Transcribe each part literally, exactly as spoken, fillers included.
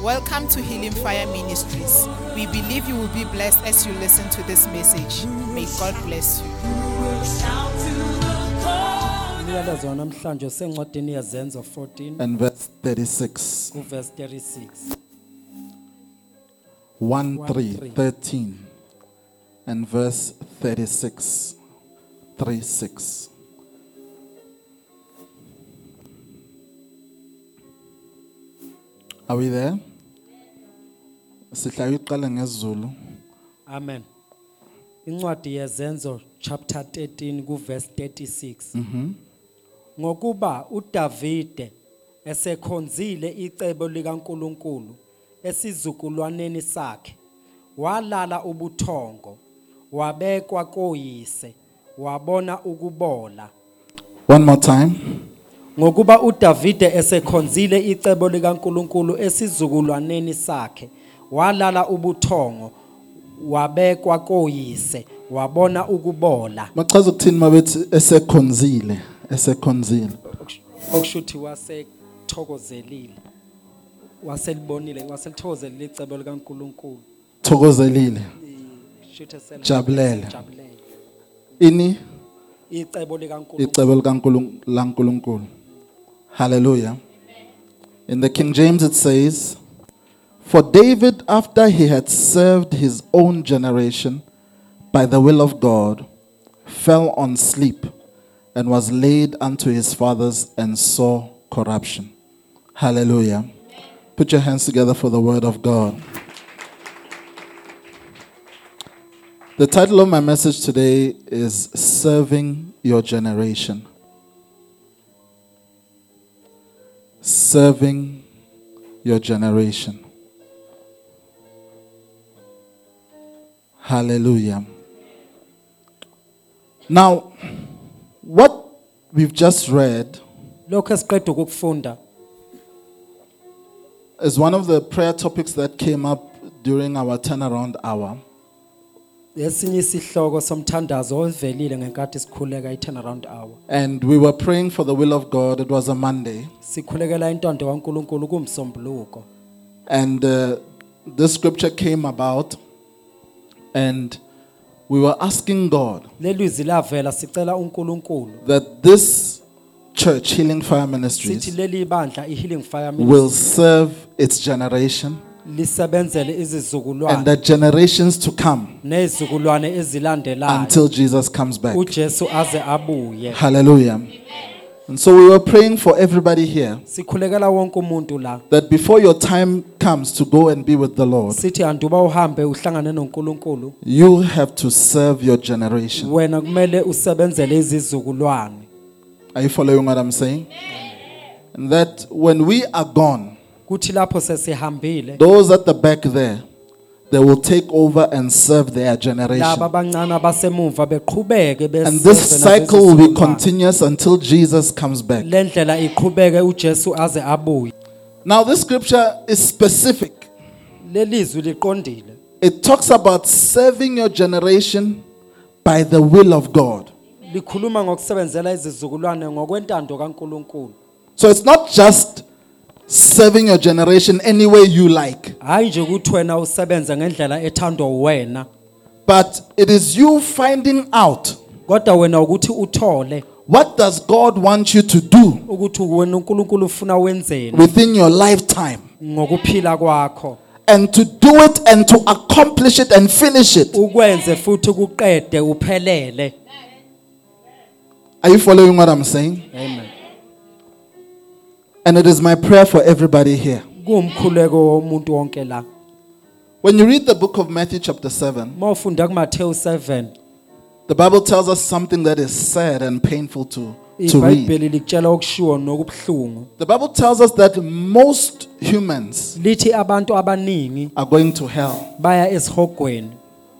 Welcome to Healing Fire Ministries. We believe you will be blessed as you listen to this message. May God bless you. Umyalezo namhlanje usencwadini yezenzo fourteen and verse thirty-six. verse thirty-six. one, One, three, three. thirteen. And verse thirty-six. three, six. Are we there? Sihlala iqala ngesiZulu. Amen. Incwadi yezenzo chapter thirteen ku verse thirty-six. Ngokuba uDavide esekhonzile icebo likaNkuluNkulu esizukulwaneni sakhe, walala ubuthongo, wabekwa koyise, wabona ukubola. One more time. Ngokuba uDavide esekhonzile icebo likaNkuluNkulu esizukulwaneni sakhe, walala ubuthongo, wabekwa koyise, wabona ukubola. Machaza ukuthini mabethi esekhonzile, esekhonzile. Okushuthi wasethokozelile, waselibonile, waselithokozelile icebo likaNkuluNkulu. Thokozelile. Shuthi sel- Jabulele. jabulele Ini icebo likaNkuluNkulu. icebo likaNkulu- laNkulunkulu. Hallelujah. In the King James it says, for David, after he had served his own generation by the will of God, fell on sleep and was laid unto his fathers and saw corruption. Hallelujah. Put your hands together for the word of God. The title of my message today is Serving Your Generation. Serving your generation. Hallelujah. Now, what we've just read Lokho esiqeda ukufunda is one of the prayer topics that came up during our turnaround hour. esinye isihloko somthandazo ovelile ngenkathi sikhuleka i-turnaround hour. And we were praying for the will of God. It was a Monday. Sikhulekela intondo kaNkuluNkulu kumsombuluko. And uh, this scripture came about, and we were asking God Lelizwi lavela sicela uNkulunkulu that this church, Healing Fire sithi Ministries, leli bandla iHealing Fire will Ministry serve its generation lisebenzele and izizukulwane the generations to come nezizukulwane ezilandelayo until Jesus comes back. uJesu aze abuye. Hallelujah. And so we were praying for everybody here Sikhulekela wonke umuntu la that before your time comes to go and be with the Lord, sithi anduba uhambe uhlangane noNkulunkulu, you have to serve your generation. wena kumele usebenzele izizukulwane. Are you following what I'm saying? And that when we are gone, Kuthi lapho sesihambile those at the back there, they will take over and serve their laba generation. abancane abasemumva beqhubeke And this besebenza cycle will be nazizukulwane. continuous until Jesus comes back. Le ndlela iqhubeke uJesu aze abuye. Now this scripture is specific. Lelizwi liqondile. It talks about serving your generation by the will of God. Likhuluma ngokusebenzela izizukulwane ngokwentando kaNkuluNkulu. So it's not just serving your generation any way you like, Hayi nje ukuthi wena usebenza ngendlela ethandwa wena, but it is you finding out kodwa wena ukuthi uthole what does God want you to do ukuthi wena uNkulunkulu ufuna wenzeni within your lifetime, ngokuphila kwakho, and to do it and to accomplish it and finish it. ukwenze futhi ukuqede uphelele. Are you following what I'm saying? Amen. And it is my prayer for everybody here. Kumkhuleko womuntu wonke la. When you read the book of Matthew chapter seven, Mawufunda kuMateyu seven, the Bible tells us something that is sad and painful to, to read. iBhayibheli likutshela okushiwo nokubhlungu. The Bible tells us that most humans Lithi abantu abaningi are going to hell. baya esihogweni.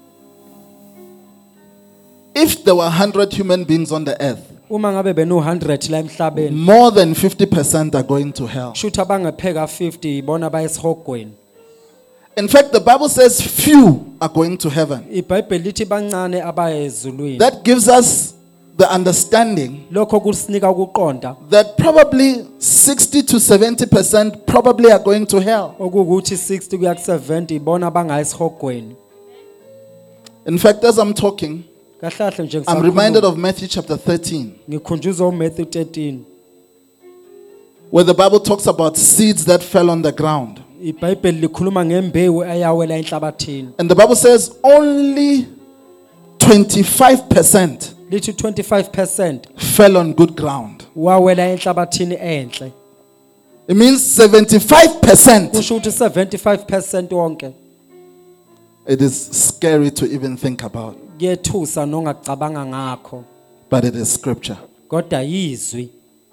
If there were one hundred human beings on the earth, Uma ngabe beno one hundred la emhlabeni, more than fifty percent are going to hell. shutha bangapheka fifty ibona baya esihogweni. In fact, the Bible says few are going to heaven. iBhayibheli lithi bancane abaya ezulwini. That gives us the understanding lokho kusinika ukuqonda that probably sixty to seventy percent probably are going to hell. okukuthi sixty kuya ku seventy ibona abangaya esihogweni. In fact, as I'm talking, Kahle kahle nje I'm reminded of Matthew chapter thirteen, ngikhunjuzwa uMatthew thirteen. where the Bible talks about seeds that fell on the ground. iBhayibheli likhuluma ngembewu eyawela enhlabathini. And the Bible says only twenty-five percent Lithi twenty-five percent fell on good ground. wawela enhlabathini enhle. It means seventy-five percent. Kusho ukuthi seventy-five percent wonke It is scary to even think about, kuyethusa nongacabanga ngakho, but it is scripture. kodwa yizwi.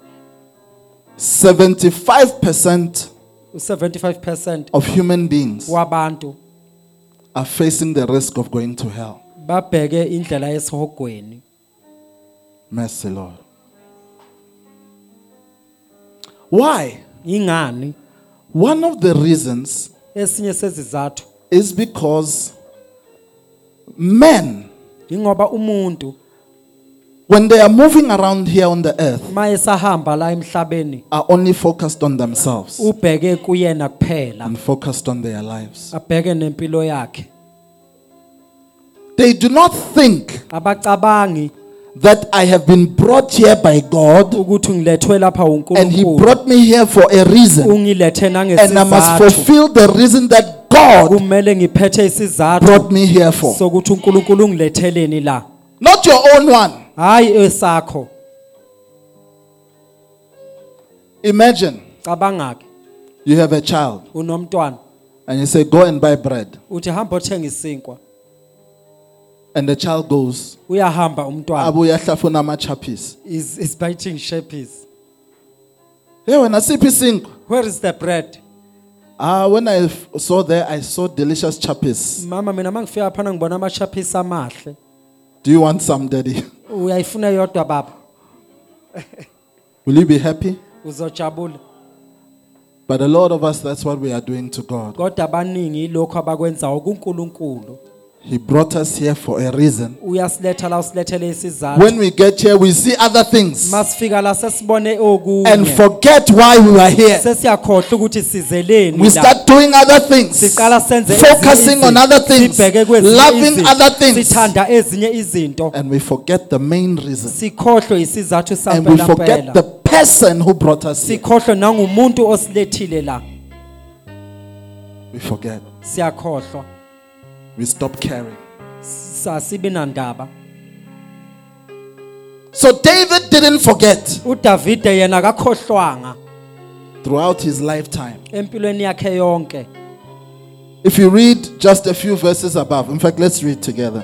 seventy-five percent U-seventy-five percent of human beings wabantu are facing the risk of going to hell. babheke indlela yesihogweni. Mercy, Lord. Why? Ingani? One of the reasons Esinye sezizathu is because men, ingoba umuntu when they are moving around here on the earth, mayesahamba la emhlabeni are only focused on themselves ubheke kuyena kuphela, and focused on their lives. abheke nempilo yakhe. They do not think Abacabangi that I have been brought here by God ukuthi ngilethwe lapha and He uNkulunkulu, brought me here for a reason, ungilethe and I must nangesizathu, fulfill the reason that God kumele ngiphethe isizathu brought me here for. sokuthi uNkulunkulu ungiletheleni la, Not your own one. hayi esakho. Imagine Cabanga ke you have a child unomntwana and you say, go and buy bread. uthi hamba othenga isinkwa, And the child goes, uyahamba umntwana, abuya hlafuna ama-chappies. is is biting sheppies. Yeah, when I see isinkwa. Where is the bread? Ah, when I f- saw there, I saw delicious chappies. Mama mina mangifika phana ngibona ama chappies amahle. Do you want some, Daddy? Uyayifuna yodwa baba? Will you be happy? Uzojabula. But a lot of us, that's what we are doing to God. Kodwa abaningi lokho abakwenzayo kuNkulunkulu. He brought us here for a reason. Uyasiletha la usilethele isizathu. When we get here, we see other things Masifika la sesibone okunye. and forget why we are here. Sesiyakhohle ukuthi sizeleni We la. start doing other things, Siqala senze focusing ezinye on other things, sibheke kwezinye loving izinto, other things, sithanda ezinye izinto. and we forget the main reason. Sikhohlwe isizathu And we sampela forget the phela. person who brought us here. Sikhohlwe nangumuntu osilethile la. We forget. Siyakhohlwa. We stop caring. Sasibi nandaba. So David didn't forget uDavide yena akakhohlwanga throughout his lifetime. empilweni yakhe yonke. If you read just a few verses above, in fact, let's read together.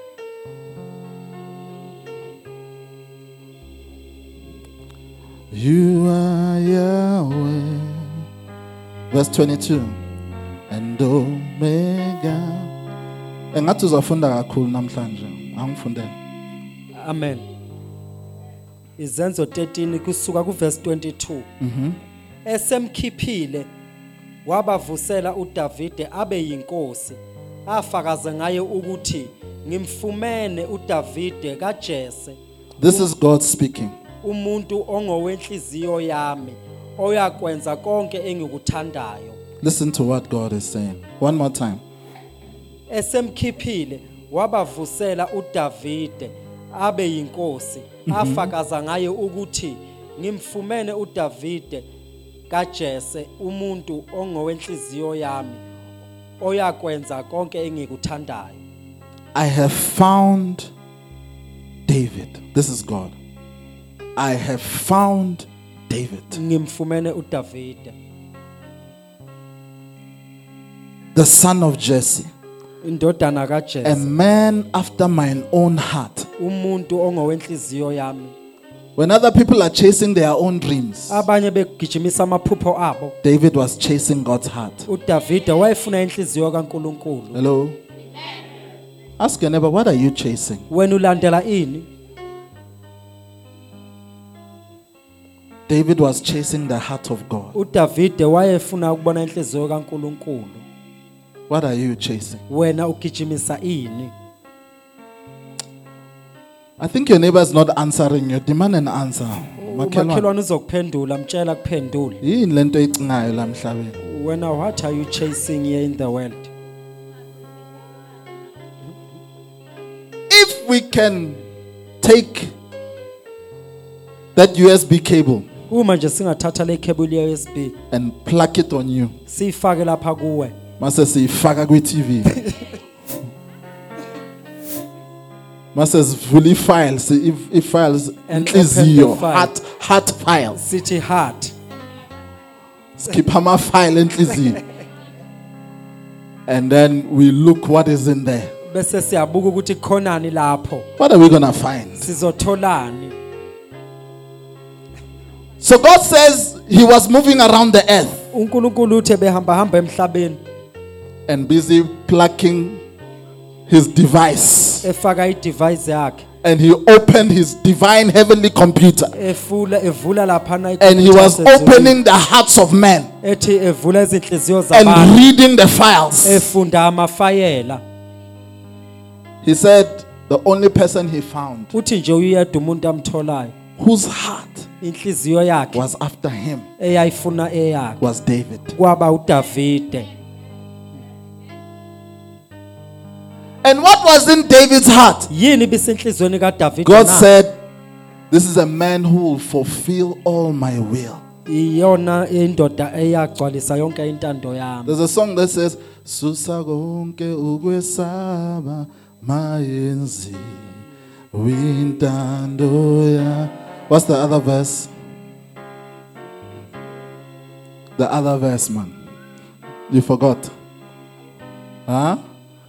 You are Yahweh. Verse twenty-two. And Omega. Engathi uzafunda kakhulu namhlanje. Angifundele. Amen. Izenzo thirteen kusuka ku verse twenty-two. Mhm. Esemkhiphile wabavusela uDavide abe yinkosi. Afakaze ngaye ukuthi ngimfumene uDavide kaJese. This is God speaking. Umuntu ongowenhliziyo yami oyakwenza konke engikuthandayo. Listen to what God is saying. One more time. Esemkhiphile wabavusela uDavide abe yinkosi. Afakaza ngaye ukuthi ngimfumene uDavide kaJese umuntu ongowenhliziyo yami oyakwenza konke engikuthandayo. I have found David. This is God. I have found David, Ngimfumene uDavide, the son of Jesse, indodana a kaJese, man after mine own heart. umuntu ongowenhliziyo yami. When other people are chasing their own dreams, Abanye begijimisa amaphupho abo, David was chasing God's heart. uDavide wayefuna inhliziyo kaNkulunkulu. Hello? Ask your neighbor, what are you chasing? Wena ulandela ini? David was chasing the heart of God. uDavide wayefuna ukubona inhliziyo kaNkulunkulu. What are you chasing? Wena ugijimisa ini? I think your neighbor is not answering you. Demand an answer. Makhelwane. umakhelwane uzokuphendula mtshela kuphendule. Yini lento ecingayo la emhlabeni? Wena, what are you chasing here in the world? If we can take that U S B cable Uma nje singathatha le cable ye U S B and plug it on you, siyifake lapha kuwe. mase siyifaka kwi-T V. Mase sivula i-files, i-files And open inhliziyo, the file. heart heart files. City Heart. Skipha ama-file enhliziyo. And then we look what is in there. Bese siyabuka ukuthi khonani lapho. What are we going to find? Sizotholani. So God says he was moving around the earth uNkulunkulu uthe behamba hamba emhlabeni and busy plugging his device. efaka i-device yakhe And he opened his divine heavenly computer. efula evula lapha na And he was opening the hearts of men ethi evula izinhliziyo and zabantu reading the files. efunda amafayela. He said the only person he found Uthi nje uyedwa umuntu amtholayo whose heart inhliziyo yakhe was after him eyayifuna eyakhe was David. kwaba uDavide. And what was in David's heart? Yini bisenhlizweni kaDavide God na? said, this is a man who will fulfill all my will. Iyona indoda eyagcwalisa yonke intando yami. There's a song that says, Susa konke ukwesaba mayenzi wintando ya. What's the other verse? The other verse, man. You forgot. Huh?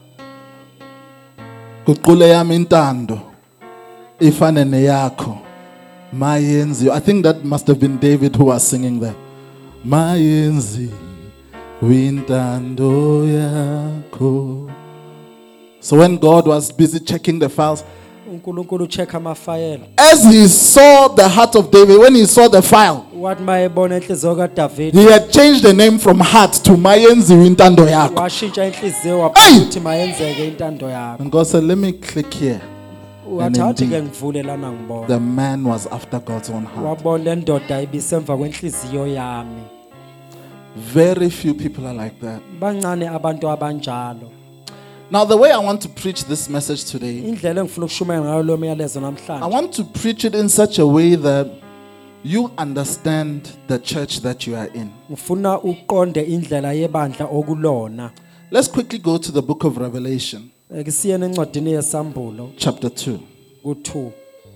Kuqule yami intando ifane neyakho mayenzi. I think that must have been David who was singing there. Mayenzi wintando yakho. So when God was busy checking the files, uNkulunkulu check amafayela. as he saw the heart of David, when he saw the file, Wathi mayebona inhliziyo kaDavide he had changed the name from heart to mayenzi wintando yakho. washintsha inhliziyo Hey! wabona ukuthi mayenzeke intando yakho. And God said, let me click here. Wathi athi indeed, ke ngivule lana ngibona. The man was after God's own heart. Wabona le ndoda ibisemva kwenhliziyo yami. Very few people are like that. Bancane abantu abanjalo. Now, the way I want to preach this message today, Indlela engifuna ukushumayela ngayo lo myalezo I namhlanje. want to preach it in such a way that you understand the church that you are in. Ngifuna uqonde indlela yebandla okulona. Let's quickly go to the book of Revelation, Ekisiyene encwadini yesambulo chapter two. ku two.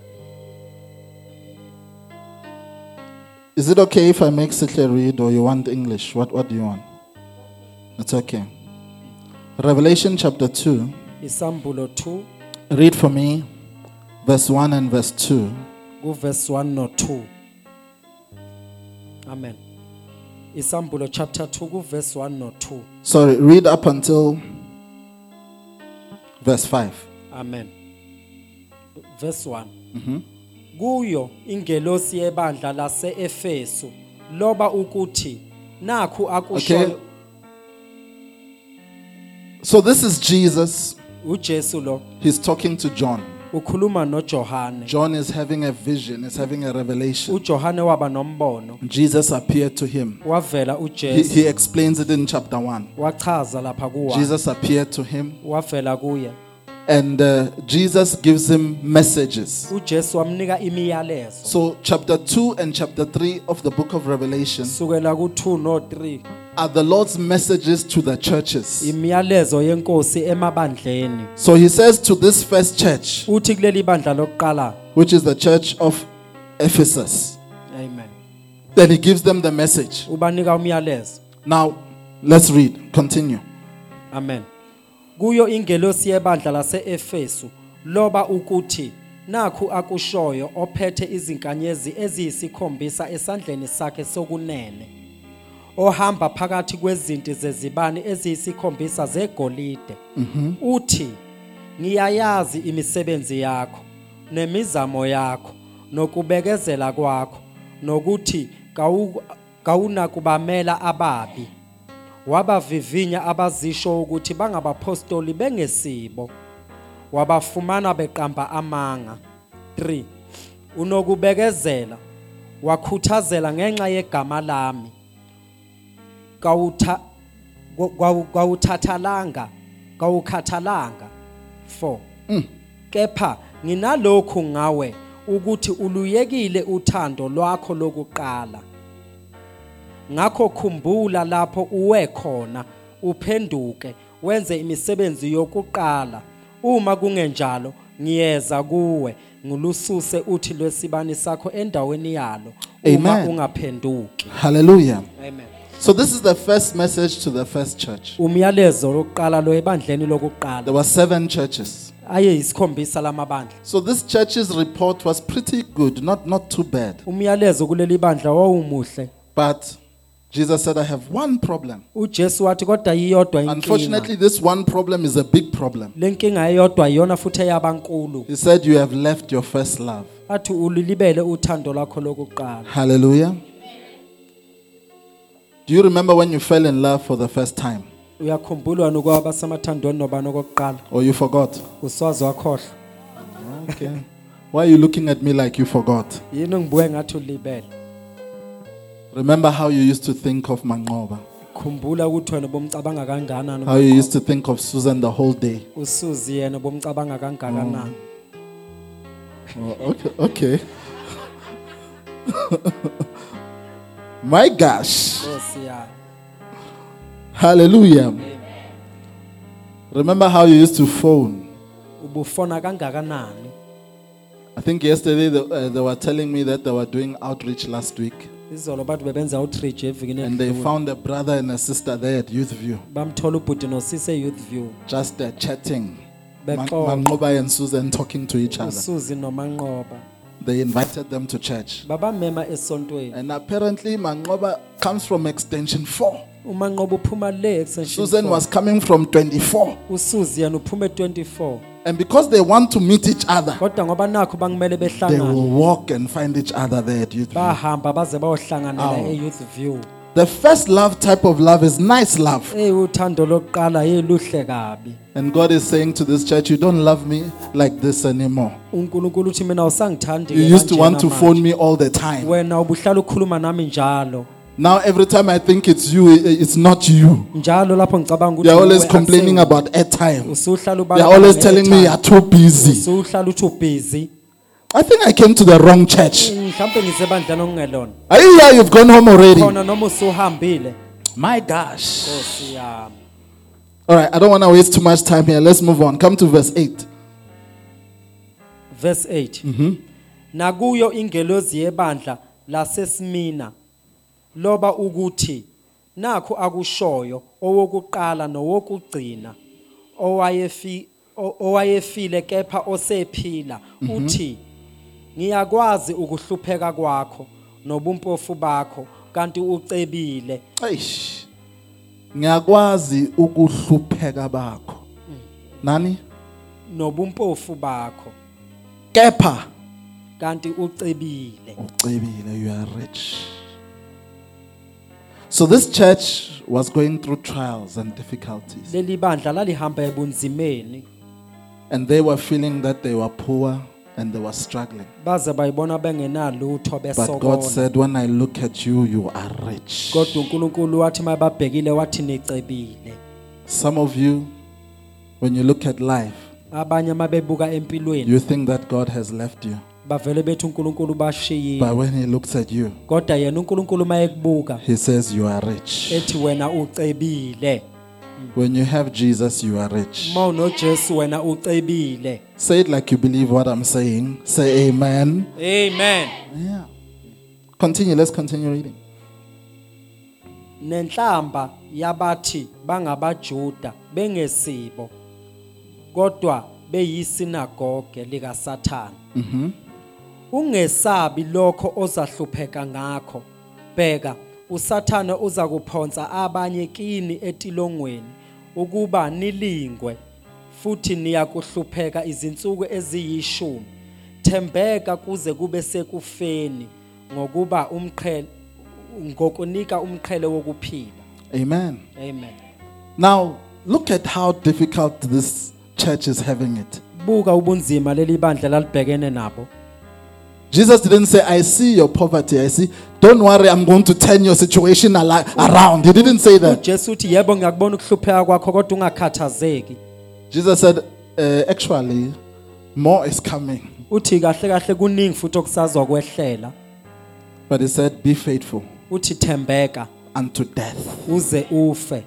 Is it okay if I make Sihle read or you want English? What, what do you want? It's okay. Revelation chapter two. Isambulo two Read for me verse one and verse two. ku verse one no two. Amen. Isambulo chapter two ku verse one no two. Sorry, read up until verse five. Amen. Verse one. Kuyo ingelosi yebandla lase Efesu loba ukuthi nakhu akusho Okay. So this is Jesus. uJesu lo He's talking to John. ukhuluma noJohane. John is having a vision, is having a revelation. uJohane waba nombono Jesus appeared to him. wavela He, uJesu he explains it in chapter one. wachaza lapha kuwa Jesus appeared to him, wavela kuye and uh, Jesus gives him messages. uJesu wamnika imiyalezo So, chapter two and chapter three of the book of Revelation sukela ku two no three are the Lord's messages to the churches. imiyalezo yenkosi emabandleni. So, he says to this first church, Uthi kuleli bandla lokuqala. which is the church of Ephesus, Amen. then he gives them the message. Ubanika umyalezo. Now, let's read. Continue. Amen. Kuyo ingelosi yebandla lase Efesu loba ukuthi nakhu akushoyo ophethe izinkanyezi eziyisikhombisa esandleni sakhe sokunene, ohamba phakathi kwezinti zezibani eziyisikhombisa zegolide. Uthi ngiyayazi imisebenzi yakho nemizamo yakho nokubekezela kwakho nokuthi kawu- kawunakubamela ababi. Wabavivinya abazisho ukuthi bangabapostoli bengesibo, wabafumana beqamba amanga, three unokubekezela wakhuthazela ngenxa yegama lami kawutha kawuthathalanga kawukhathalanga four kepha nginalokhu ngawe ukuthi uluyekile uthando lwakho lokuqala ngakho khumbula lapho uwe khona uphenduke wenze imisebenzi yokuqala uma kungenjalo ngiyeza kuwe ngulususe uthi lwesibani sakho endaweni yalo uma ungaphenduki. Hallelujah. Amen. So this is the first message to the first church. Umyalezo lokuqala lo ebandleni lokuqala. There were seven churches. Aye isikhombisa lamabandla. So this church's report was pretty good, not not too bad. Umyalezo kuleli bandla wawumuhle. But Jesus said, I have one problem. uJesu wathi kodwa iyodwa inkinga. Unfortunately, this one problem is a big problem. Lenkinga eyodwa iyona futhi eyabankulu. He said, you have left your first love. Athi ulilibele uthando lakho lokuqala. Hallelujah. Do you remember when you fell in love for the first time? Uyakhumbula nokuba samathandweni nobani okokuqala? Or you forgot? Uswazi wakhohlwa. Okay. Why are you looking at me like you forgot? Yini ngibuye ngathi ulibele? Remember how you used to think of Manqoba? Khumbula ukuthi wena bomcabanga kangakanani? How you used to think of Susan the whole day? uSuzi yena bomcabanga kangakanani? Oh, okay, okay. My gosh. Nkosi yami. Hallelujah. Remember how you used to phone? Ubufona kangakanani? I think yesterday they, uh, they were telling me that they were doing outreach last week. Izolo bathi bebenza outreach evikini And they edlule. found a brother and a sister there at Youth View, Bamthola ubhuti nosise Youth View. just uh, chatting. Man- Bexoxa. Manqoba and Susan talking to each other. uSuzi noManqoba. They invited them to church. Baba mema esontweni. And apparently Manqoba comes from extension four. uManqoba uphuma le extension. Susan four. was coming from twenty-four. uSuzi yena uphuma twenty-four. And because they want to meet each other, Kodwa ngoba nakho bangimele they behlangana. will walk and find each other there at Youth View. Bahamba baze bayohlanganela Awu. eYouth View. The first love type of love is nice love. Eh uthando lokuqala yeluhle kabi. And God is saying to this church, you don't love me like this anymore. uNkulunkulu uthi mina usangithandi. You used to want to phone me all the time. Wena ubuhlala ukukhuluma nami njalo. Now every time I think it's you, i- it's not you. Njalo lapho ngicabanga ukuthi You're always uwe complaining akusewu. about airtime. Usuhlala ubala. You're always telling me you're too busy. Usuhlala uthi ubusy. I think I came to the wrong church. Mhlawumbe ngisebandleni okungelona. Are you here? You've gone home already. Khona noma usuhambile. My gosh. Nkosi yami. All right, I don't want to waste too much time here. Let's move on. Come to verse eight. Verse eight. Nakuyo ingelozi yebandla laseSmina loba ukuthi nakho akushoyo owokuqala nowokugcina owayefi o- owayefile kepha osephila uthi ngiyakwazi ukuhlupheka kwakho nobumpofu bakho kanti ucebile Eish. Ngiyakwazi ukuhlupheka bakho. Nani? nobumpofu bakho Kepha kanti ucebile. ucebile, you are rich. So this church was going through trials and difficulties. Leli bandla lalihamba ebunzimeni And they were feeling that they were poor and they were struggling. baze bayibona bengenalutho But God besokona. said, when I look at you, you are rich. Kodwa uNkulunkulu wathi mababhekile wathi nicebile. Some of you, when you look at life, Abanye mabebuka empilweni you think that God has left you. bavele bethi uNkulunkulu bashiyile. But when He looks at you, Kodwa yena uNkulunkulu mayekubuka He says, you are rich. ethi wena ucebile. When you have Jesus, you are rich. Ma unoJesu wena ucebile. Say it like you believe what I'm saying. Say amen. Amen. Yeah. Continue. Let's continue reading. Nenhlamba yabathi bangabaJuda bengesibo kodwa beyisinagoge lika Sathana. Mhm. Ungesabi lokho ozahlupheka ngakho. Bheka uSathana uza kuphonsa abanye kini etilongweni ukuba nilingwe futhi niyakuhlupheka izinsuku eziyishumi. Thembeka kuze kube sekufeni ngokuba umqhele ngokunika umqhele wokuphila. Amen. Amen. Now, look at how difficult this church is having it. Buka ubunzima leli bandla lalibhekene nabo. Jesus didn't say, I see your poverty. I see. Don't worry, I'm going to turn your situation ali- around. He didn't say that. uJesu uthi yebo ngiyakubona ukuhlupheka kwakho kodwa ungakhathazeki. Jesus said, uh, actually, more is coming. Uthi kahle kahle kuningi futhi okusazwa kwehlela. But he said, be faithful Uthi thembeka unto death. uze ufe.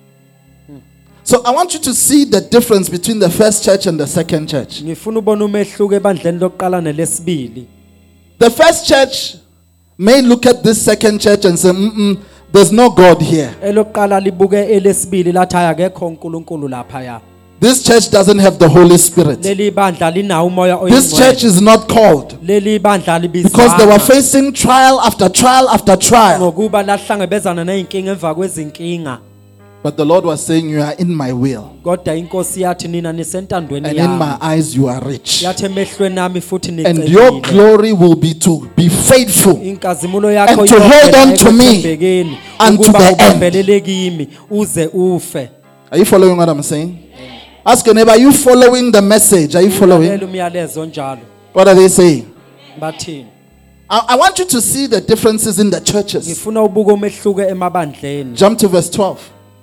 So I want you to see the difference between the first church and the second church. Ngifuna ubone umehluko ebandleni lokuqala nelesibili. The first church may look at this second church and say, Mm-mm, there's no God here. Elokuqala libuke elesibili lathi akekho uNkulunkulu lapha ya. This church doesn't have the Holy Spirit. Leli bandla linawo umoya This church oyingcwele. is not called Leli bandla because they were libizwa facing trial after trial after trial. ngokuba lahlangabezana nezinkinga emva kwezinkinga. But the Lord was saying, you are in my will. Kodwa inkosi yathi nina nisentandweni And in yami. my eyes you are rich. Yathi emehlweni nami futhi And your nicebile. glory will be to be faithful Inkazimulo yakho and to hold on to me ekuthembekeni, unto ukuba the end. ubambelele kimi uze ufe. Are you following what I'm saying? Ask your neighbor, are you following the message? Are you following? Lalela umyalezo njalo. What are they saying? Bathini? I, I want you to see the differences in the churches. Ngifuna ubuke umehluko emabandleni. Jump to verse twelve.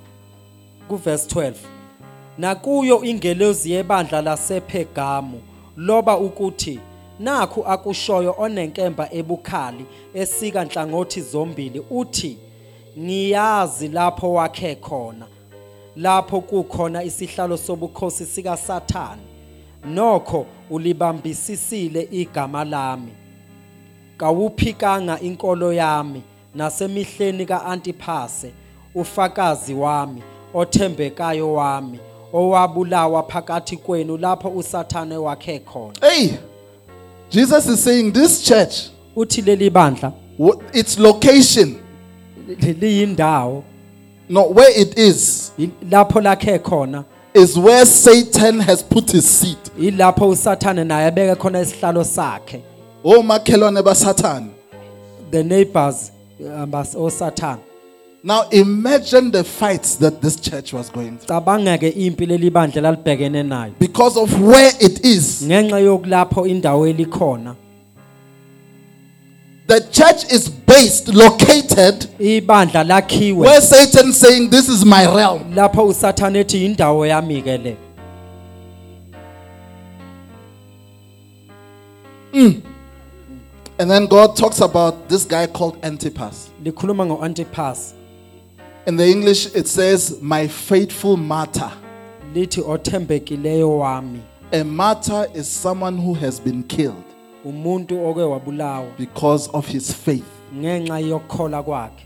Ku verse twelve. Nakuyo ingelosi yebandla lasePergamo loba ukuthi nakhu akushoyo onenkemba ebukhali esika nhlangothi zombili uthi ngiyazi lapho wakhe khona lapho kukhona isihlalo sobukhosi sika Sathane nokho ulibambisisile igama lami kawuphikanga inkolo yami nasemihleni kaAntipase ufakazi wami othembekayo wami owabulawa phakathi kwenu lapho uSathane wakhe khona. Hey, Jesus is saying this church, Uthi leli bandla wh- its location, liyindawo not where it is, lapho lakhe khona is where Satan has put his seat. ilapho uSathane naye abeke khona isihlalo sakhe. Oh, makhelwane ba Satan. The neighbors um, bas oSathane. Now imagine the fights that this church was going through. Cabangeke impi leli bandla lalibhekene nayo. Because of where it is. Ngenxa yokulapho indawo elikhona. The church is based, located, Ibandla lakhiwe where Satan saying, this is my realm. lapho uSathane ethi indawo yami ke le. And then God talks about this guy called Antipas. Likhuluma ngoAntipas. In the English, it says, my faithful martyr. Lithi othembekileyo wami. A martyr is someone who has been killed Umuntu oke wabulawa because of his faith. ngenxa yokukhola kwakhe.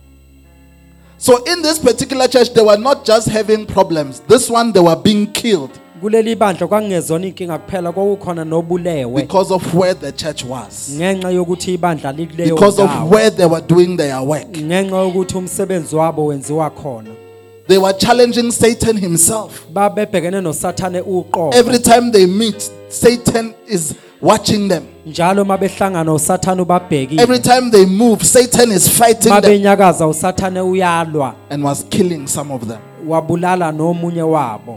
So in this particular church, they were not just having problems. This one, they were being killed Kuleli bandla kwangezona inkinga kuphela kwakukhona nobulewe because of where the church was. ngenxa yokuthi ibandla likuleyo Because of ndawo. where they were doing their work. Ngenxa yokuthi umsebenzi wabo wenziwa khona. They were challenging Satan himself. Babebhekene noSathane uqobo. Every time they meet, Satan is watching them. Njalo mabehlangana uSathane ubabhekile. Every time they move, Satan is fighting them Mabenyakaza uSathane uyalwa and was killing some of them. wabulala nomunye wabo.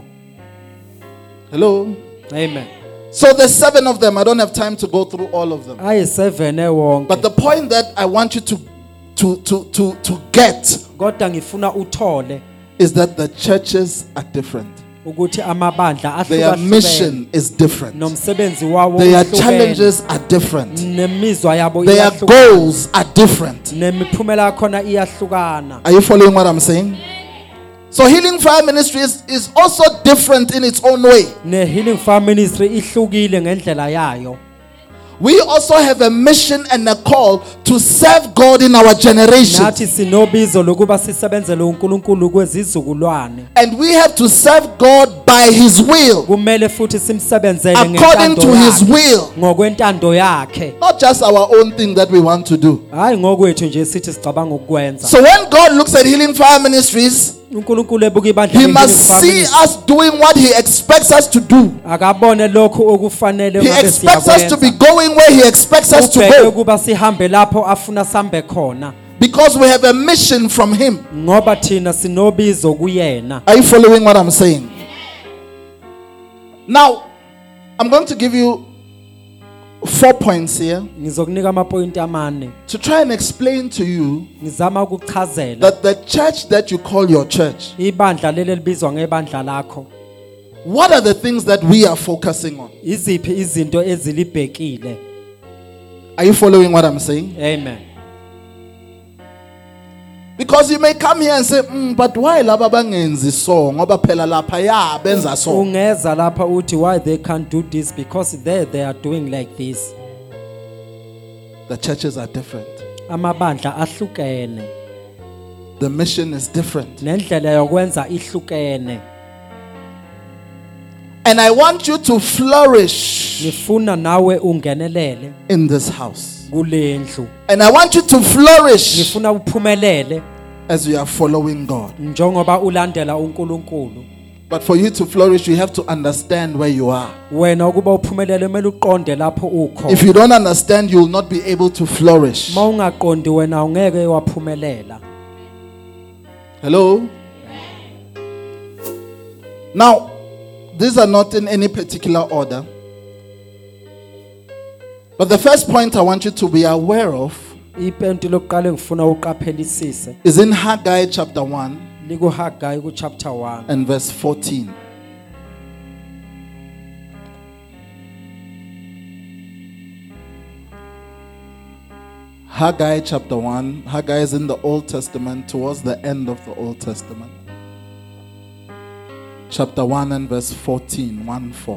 Hello? Amen. So there's seven of them. I don't have time to go through all of them. Ayi seven ewonke. But the point that I want you to, to, to, to, to get Kodwa ngifuna uthole is that the churches are different. ukuthi amabandla Their ahlukahlukene mission is different. nomsebenzi wawo Their uhlukene. challenges are different. Nemizwa yabo Their iyahlukana. goals are different. Nemiphumela yakhona iyahlukana. Are you following what I'm saying? So Healing Fire Ministry is, is also different in its own way. Ne Healing Fire Ministry ihlukile ngendlela yayo. We also have a mission and a call to serve God in our generation. Nathi sinobizo lokuba sisebenzele uNkulunkulu kwezizukulwane. And we have to serve God by His will, Kumele futhi simsebenzele according to His yakhe. will. Ngokwentando yakhe. Not just our own thing that we want to do. Hayi ngokwethu nje sithi sicabanga ukwenza. So when God looks at Healing Fire Ministries, uNkulunkulu ebuka ibandla He le must Healing Fire see Ministry, us doing what He expects us to do. akabone lokho okufanele He ngabe expects us to be siyakwenza. going where He expects us to Ubheke go. ukuba sihambe lapho afuna sambe khona Because we have a mission from Him. ngoba thina sinobizo kuyena. Are you following what I'm saying? Now, I'm going to give you four points here Ngizokunika amapoint amane. to try and explain to you Ngizama ukuchazela that the church that you call your church, ibandla leli libizwa ngebandla lakho. what are the things that we are focusing on? Iziphi izinto ezilibhekile? Are you following what I'm saying? Amen. Because you may come here and say, mm, but why laba bangenzi so? Ngoba phela lapha ya benza so. Ungeza lapha uthi why they can't do this because there they are doing like this. The churches are different. Amabandla ahlukene. The mission is different. Nendlela yokwenza ihlukene. And I want you to flourish Ngifuna nawe ungenelele in this house. kule ndlu. And I want you to flourish Ngifuna uphumelele as you are following God. njengoba ulandela uNkulunkulu. But for you to flourish, you have to understand where you are. Wena ukuba uphumelele kumele uqonde lapho ukho. If you don't understand, you will not be able to flourish. Mawungaqondi wena ungeke waphumelela. Hello? Now, these are not in any particular order. But the first point I want you to be aware of Ipenti lokuqala ngifuna uqaphelisise is in Haggai chapter one likuHaggai ku chapter one and verse fourteen. Haggai chapter one. Haggai is in the Old Testament, towards the end of the Old Testament. Chapter one and verse fourteen. one four.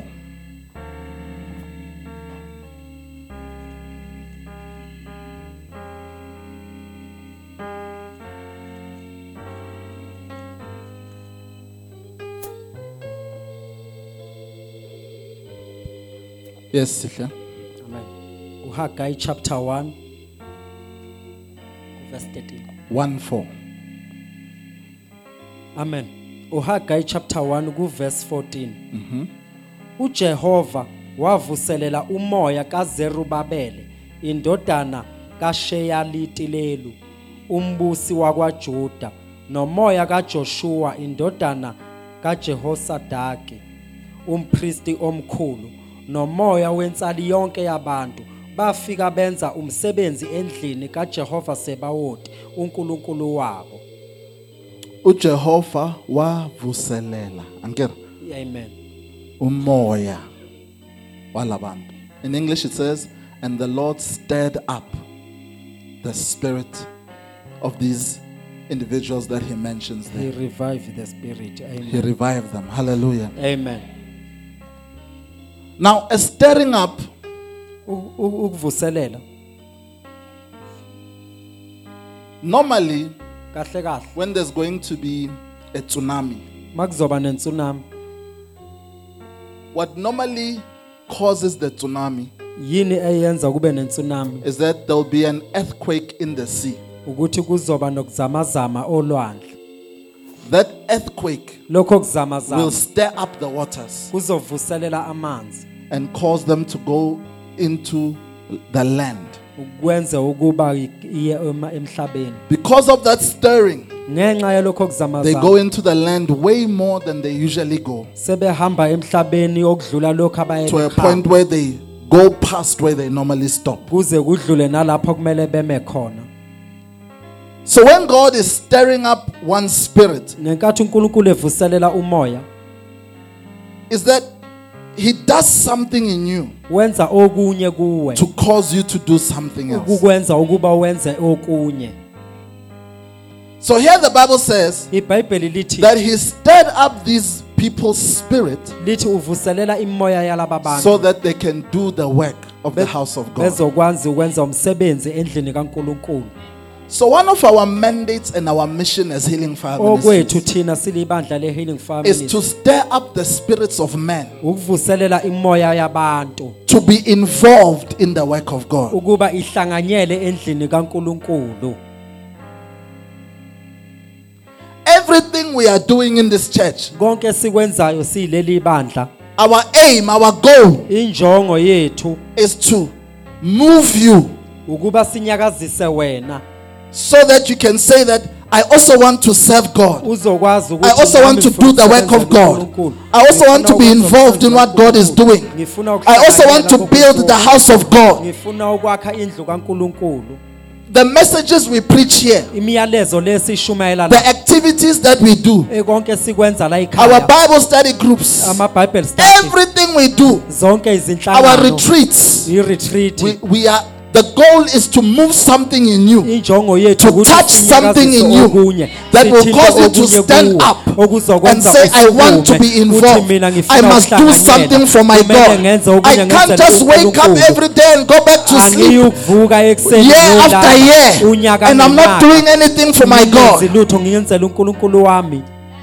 Yes, Sihle. Amen. uHaggai chapter one verse thirteen. one four. Amen. uHaggai chapter one ku verse fourteen. Mhm. uJehova wavuselela umoya kaZerubabele indodana kaSheyalithilelu umbusi wakwaJuda nomoya kaJoshua indodana kaJehosadaki umpristi omkhulu nomoya wensali yonke yabantu bafika benza umsebenzi endlini kaJehova Sebawothi uNkulunkulu wabo. uJehova wavuselela. Angera. Amen. Umoya walabantu. In English it says, and the Lord stirred up the spirit of these individuals that he mentions He there. revived the spirit. Amen. He revived them. Hallelujah. Amen. Now, a stirring up U- u- Ukuvuselela normally kahle kahle when there's going to be a tsunami, makuzoba netsunami what normally causes the tsunami yini eyenza kube netsunami is that there'll be an earthquake in the sea. ukuthi kuzoba nokuzamazama olwandle. That earthquake Lokho will kuzamazama stir up the waters kuzovuselela amanzi and cause them to go into the land. ukwenza ukuba iye ema- emhlabeni. Because of that stirring, Ngenxa yalokho they kuzamazama go into the land way more than they usually go, sebehamba emhlabeni okudlula lokho abaye to a bekhamba. point where they go past where they normally stop. Kuze kudlule nalapho kumele beme khona. So when God is stirring up one spirit, Ngenkathi uNkulunkulu evuselela umoya is that he does something in you wenza okunye kuwe to cause you to do something else. ukukwenza ukuba wenze okunye. So here the Bible says iBhayibheli lithi that he stirred up these people's spirit lithi uvuselela imoya yalaba bantu so that they can do the work of the house of God. bezokwazi ukwenza umsebenzi endlini kaNkulunkulu. So one of our mandates and our mission as Healing Fire Okwethu Ministries thina silibandla leHealing Fire is to Ministry stir up the spirits of men ukuvuselela imoya yabantu to be involved in the work of God. ukuba ihlanganyele endlini kaNkulunkulu. Everything we are doing in this church, Konke sikwenzayo sileli bandla our aim, our goal injongo yethu is to move you ukuba sinyakazise wena so that you can say that I also want to serve God. uzokwazi I ukuthi also want to do the work of God. I also want to be involved in what God is doing. I also want to build the house of God. ngifuna ukwakha indlu kaNkulunkulu. The messages we preach here, imiyalezo lesishumayela the activities that we do, konke sikwenza la our ekhaya, Bible study groups, ama Bible study, everything we do, zonke our izinhlangano, retreats, i-retreat, we, we are, the goal is to move something in you, injongo yethu to ukuthi touch something in sinyakazise you okunye, that will sithinte cause you to okunye stand kuwe, up and okuzokwenza say, I want to usukume, be uthi involved. mina I ngifuna must do ukuhlanganyela, something for my kumele God. ngenze okunye I can't ngenzele just wake up uNkulunkulu. every day and go back to sleep Angiyokuvuka ekuseni year ngiyolala, after year unyaka and I'm not nonyaka. doing anything for my God. Ngingenzi lutho, ngiyenzela uNkulunkulu wami.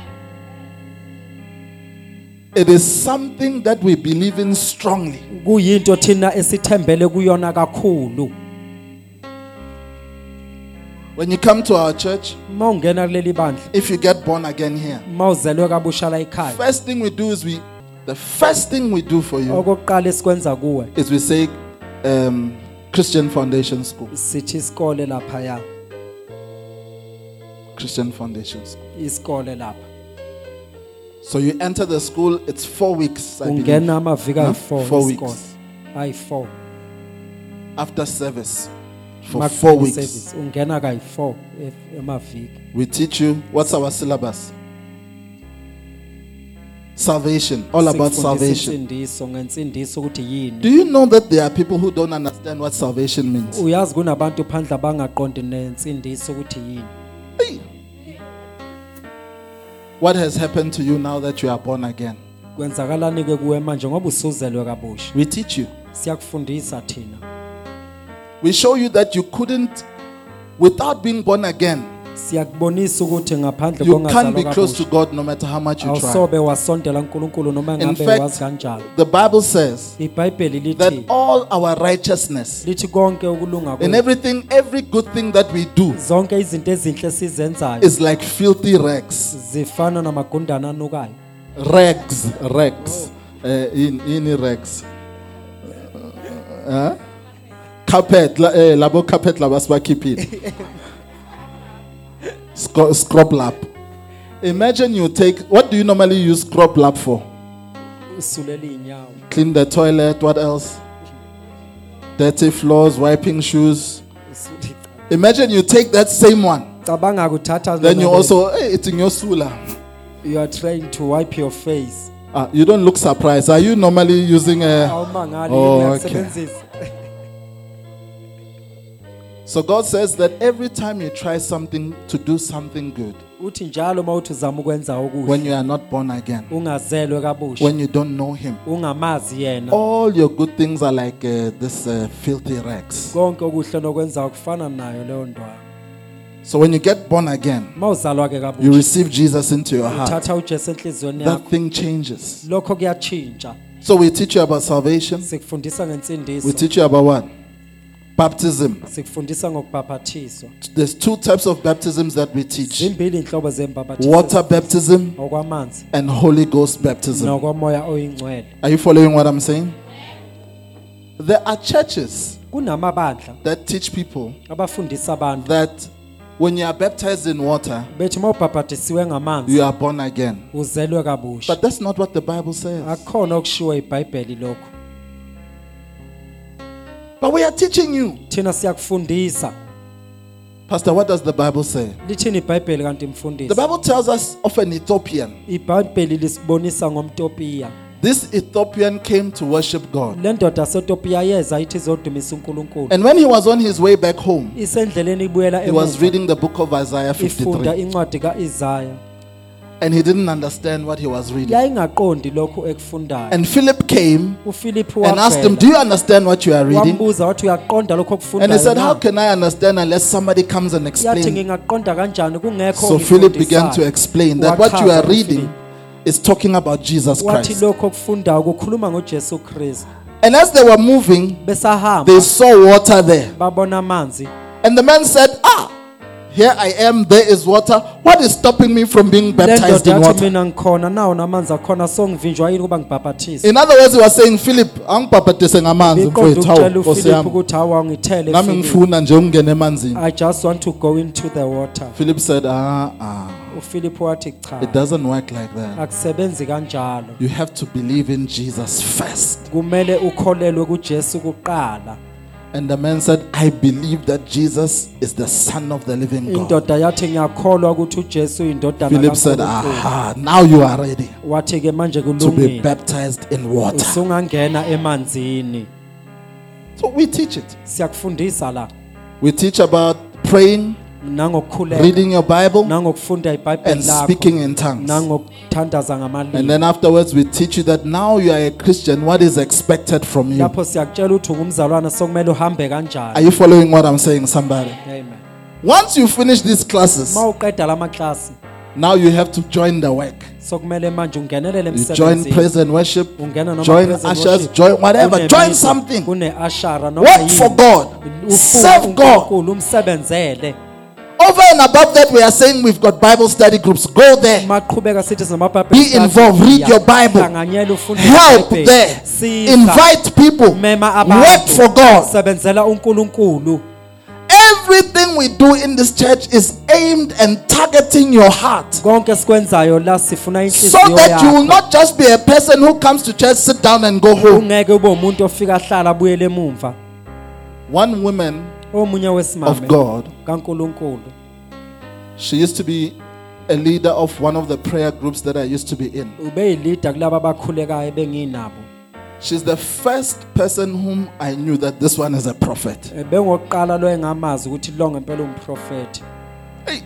It is something that we believe in strongly. Kuyinto thina esithembele kuyona kakhulu. When you come to our church, Mawungena kuleli bandla, if you get born again here, mawuzelwe kabusha la ekhaya, first thing we do is we, the first thing we do for you okokuqala esikwenza kuwe is we say um, Christian Foundation School. sithi isikole lapha ya, Christian Foundation School. isikole lapha. So you enter the school, it's four weeks, I believe. Ungena amaviki Huh? ayi-four Four isikole. weeks. Ayi-four. After service, for Makuphela four weeks, service, ungena kayi-four e- emaviki. we teach you what's our syllabus. Salvation, all about Sikufundisa salvation. insindiso, ngensindiso ukuthi yini. Do you know that there are people who don't understand what salvation means? Uyazi kunabantu phandle abangaqondi nensindiso ukuthi yini. Hey. What has happened to you now that you are born again? Kwenzakalani ke kuwe manje ngoba usuzelwe kabusha? We teach you. Siyakufundisa thina. We show you that you couldn't, without being born again, Siyakubonisa ukuthi ngaphandle you can't be kongazalwa close to kabusha God no matter how much you try. awusobe wasondela uNkulunkulu noma In ngabe fact, wazi kanjani. the Bible says iBhayibheli that lithi all our righteousness, lithi konke ukulunga in kwethu, everything, every good thing that we do, zonke izinto ezinhle sizenzayo is like filthy rags. zifana namagundana anukayo. Rags, rags. Uh, in in rags. Uh, carpet, la- eh, labo carpet labasbakipi. Scrub lap. Imagine you take, what do you normally use scrub lap for? Usulela inyawo. Clean the toilet, what else? Dirty floors, wiping shoes. Imagine you take that same one. Cabanga kuthatha Then you lona le- also, hey, it's in your sula. you are trying to wipe your face. Ah, you don't look surprised. Are you normally using a... Awumangali Oh, uyakusebenzisa. So God says that every time you try something to do something good, Uthi njalo mawuthi uzama ukwenza okuhle, when you are not born again, ungazelwe kabusha, when you don't know Him, ungamazi yena, all your good things are like uh, this uh, filthy rags. konke okuhle nokwenza kufana nayo leyo ndwana. So when you get born again, Mawuzalwa ke you kabusha, receive Jesus into your heart. uthatha uJesu enhliziyweni That yakho, thing changes. lokho kuyatshintsha. So we teach you about salvation. Sikufundisa ngensindiso, We teach you about what? Baptism. sikufundisa ngokubhaphathiswa. There's two types of baptisms that we teach. Zimbili inhlobo zembhaphathiso, Water baptism okwamanzi and Holy Ghost baptism. nokomoya oyingcwele. Are you following what I'm saying? There are churches Kunamabandla that teach people abafundisa abantu that when you are baptized in water, bethi mawubhaphathisiwe ngamanzi you are born again. uzelwe kabusha. But that's not what the Bible says. Akukhona okushiwo iBhayibheli lokho. But we are teaching you. Thina siyakufundisa. Pastor, what does the Bible say? Lithini iBhayibheli kanti The mfundisi? Bible tells us of an Ethiopian. iBhayibheli lisibonisa ngomTopiya. This Ethiopian came to worship God. Le ndoda yaseTopiya yeza ithi izodumisa uNkulunkulu. And when he was on his way back home, Isendleleni ibuyela he was emuva, reading the book of Isaiah ifunda fifty-three. incwadi kaIsaya. And he didn't understand what he was reading. Yayingaqondi lokho ekufundayo. And Philip came uPhilip and asked him, do you understand what you are reading? wambuza wathi uyaqonda lokho And he said, okufundayo? how can I understand unless somebody comes and Yathi explains? ngingaqonda kanjani kungekho So Philip began to ongifundisayo. explain that what you are Wachaza reading uPhilip. is talking about Jesus Wathi Christ. lokho okufundayo kukhuluma ngoJesu Kristu. And as they were moving, Besahamba they saw water there. babona amanzi. And the man said, ah, Here I am, there is water. What is stopping me from being Le baptized ndoda in yathi water? mina ngikhona nawo namanzi akhona songivinjwa yini ukuba ngibhaphathise. In other words, he was saying, Philip, angibhaphathise ngamanzi Biqonda mfowethu, ukutshela hawu, Nkosi uPhilip yami. ukuthi hawa ngithele Nami Philip. ngifuna nje ungene emanzini. I just want to go into the water. Philip said, ah, ah, uPhilip wathi cha. it doesn't work like that. Akusebenzi kanjalo. You have to believe in Jesus first. Kumele ukholelwe kuJesu kuqala. And the man said, I believe that Jesus is the Son of the living God. Indoda yathi ngiyakholwa ukuthi uJesu indodana Philip said, kaNkulunkulu. aha, now you are ready Wathi ke manje to be kulungile. baptized in water. Usungangena emanzini. So we teach it. Siyakufundisa la We teach about praying, nangokukhuleka, reading your Bible, nangokufunda and iBhayibheli lakho, speaking in tongues. nangokuthandaza And ngamalimi. then afterwards, we teach you that now you are a Christian. What is expected from you? Lapho siyakutshela ukuthi ungumzalwane sokumele uhambe Are kanjani. you following what I'm saying, somebody? Amen. Once you finish these classes, Mawuqeda lama class now you have to join the work. sokumele manje ungenelele You join emsebenzini. praise and worship, Ungena noma join praise and ushers, worship. join whatever, Kune join misa, something. kune ashara noma Work yini. for God, Ufunge serve God. uNkulunkulu, umsebenzele. Over and above that, we are saying we've got Bible study groups. Go there. Maqhubeka sithi zamabhayibheli. Be involved. Read your Bible. Hlanganyela ufunde Help iBhayibheli. there. Siza. Invite people. Mema Work abantu. for God. Sebenzela uNkulunkulu. Everything we do in this church is aimed and targeting your heart, Konke sikwenzayo la sifuna so inhliziyo that you will yakho. not just be a person who comes to church, sit down, and go home. Ungeke ube umuntu ofika ahlala abuyele emumva. One woman Omunye of wesimame God, kaNkulunkulu. she used to be a leader of one of the prayer groups that I used to be in. Ube yilida kulabo abakhulekayo benginabo. She's the first person whom I knew that this one is a prophet. Bengokuqala lo engamazi ukuthi lo ngempela umprofeti. Hey.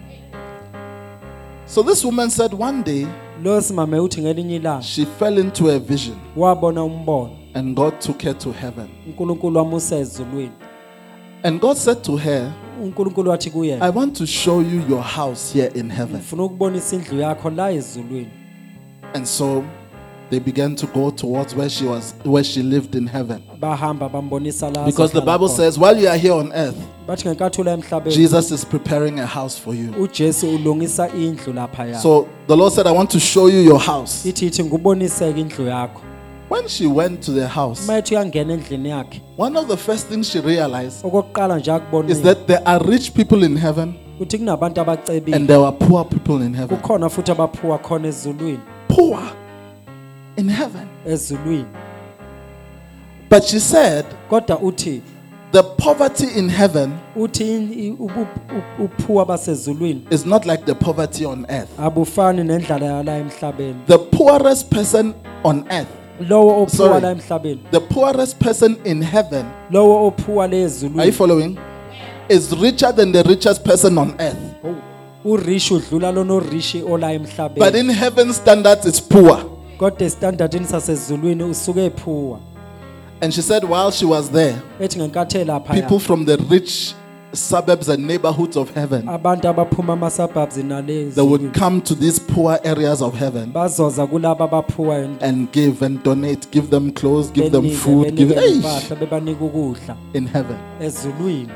So this woman said one day Lo simame uthi ngelinye ilanga she fell into a vision wabona umbono. and God took her to heaven. uNkulunkulu wamusa ezulwini. And God said to her, uNkulunkulu wathi kuye, I want to show you your house here in heaven. ngifuna ukubonisa indlu yakho la ezulwini. And so they began to go towards where she was, where she lived in heaven. Bahamba bambonisa la. Because the azohlala Bible khona. says, while you are here on earth, Bathi ngenkathi ula emhlabeni Jesus is preparing a house for you. uJesu ulungisa indlu lapha ya. So the Lord said, I want to show you your house. Ithi ithi nguboniseke indlu yakho. When she went to the house, Mayethi uyangena endlini yakhe. one of the first things she realized Okokuqala nje is akubonile that there are rich people in heaven uthi kunabantu and abacebile. there were poor people in heaven. Kukhona futhi abaphuwa khona ezulwini. Poor in heaven. Ezulwini. But she said, Kodwa uthi the poverty in heaven uthi in- ubu- u- uphuwa basezulwini is not like the poverty on earth. abufani nendlala yala emhlabeni. The poorest person on earth, Lowo ophuwa Sorry. la emhlabeni, the poorest person in heaven, lowo ophuwa le are you ezulwini, following? Is richer than the richest person on earth. urishi udlula lona urishi ola But emhlabeni. in heaven's standards, it's poor. Kodwa standardini sasezulwini usuke ephuwa. And she said, while she was there, Ethi ngenkathi lapha people from the rich suburbs and neighborhoods of heaven, abantu abaphuma ama suburbs they nalezi would come to these poor areas of heaven bazoza kulabo abaphuwa and and give and donate, give them clothes, give them benike- food, give benike Hey! impahla bebanika ukudla in heaven. ezulwini.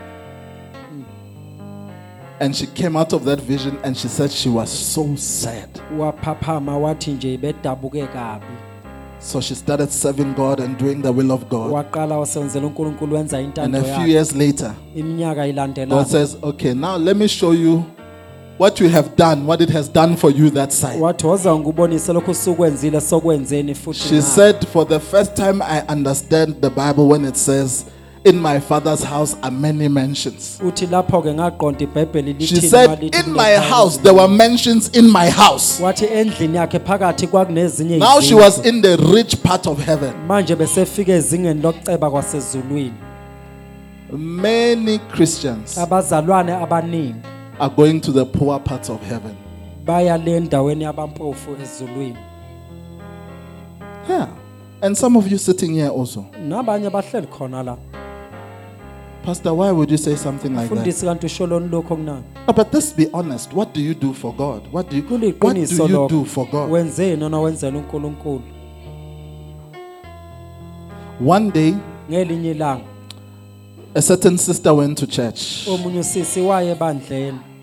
And she came out of that vision and she said she was so sad. Waphaphama wathi nje bedabuke kabi. So she started serving God and doing the will of God. Waqala wasenzela uNkulunkulu wenza And intando a few yakhe. years later, Iminyaka God ilandelayo says, okay, now let me show you what you have done, what it has done for you that side. wathi woza ngubonise lokho usukwenzile sokwenzeni futhi She nawe. said, for the first time I understand the Bible when it says, in my father's house are many mansions. Uthi lapho ke ngaqonda iBhayibheli She lithini said, malithi in kule my khaya house, lezulu. there were mansions in my house. Wathi endlini yakhe phakathi kwakunezinye Now she izindlu. was in the rich part of heaven. Manje besefika ezingeni lokuceba kwasezulwini. Many Christians Abazalwane abaningi are going to the poor parts of heaven. baya le ndaweni yabampofu ezulwini. Yeah. And some of you sitting here also. Nabanye bahleli khona la. Pastor, why would you say something like that? Fundisi kanti usholoni lokho kunani? No, but let's be honest. What do you do for God? What do you, what do Kuliqiniso you lokho. do for God? Wenzeni nona wenzela uNkulunkulu. One day, Ngelinye ilanga a certain sister went to church. omunye usisi waye ebandleni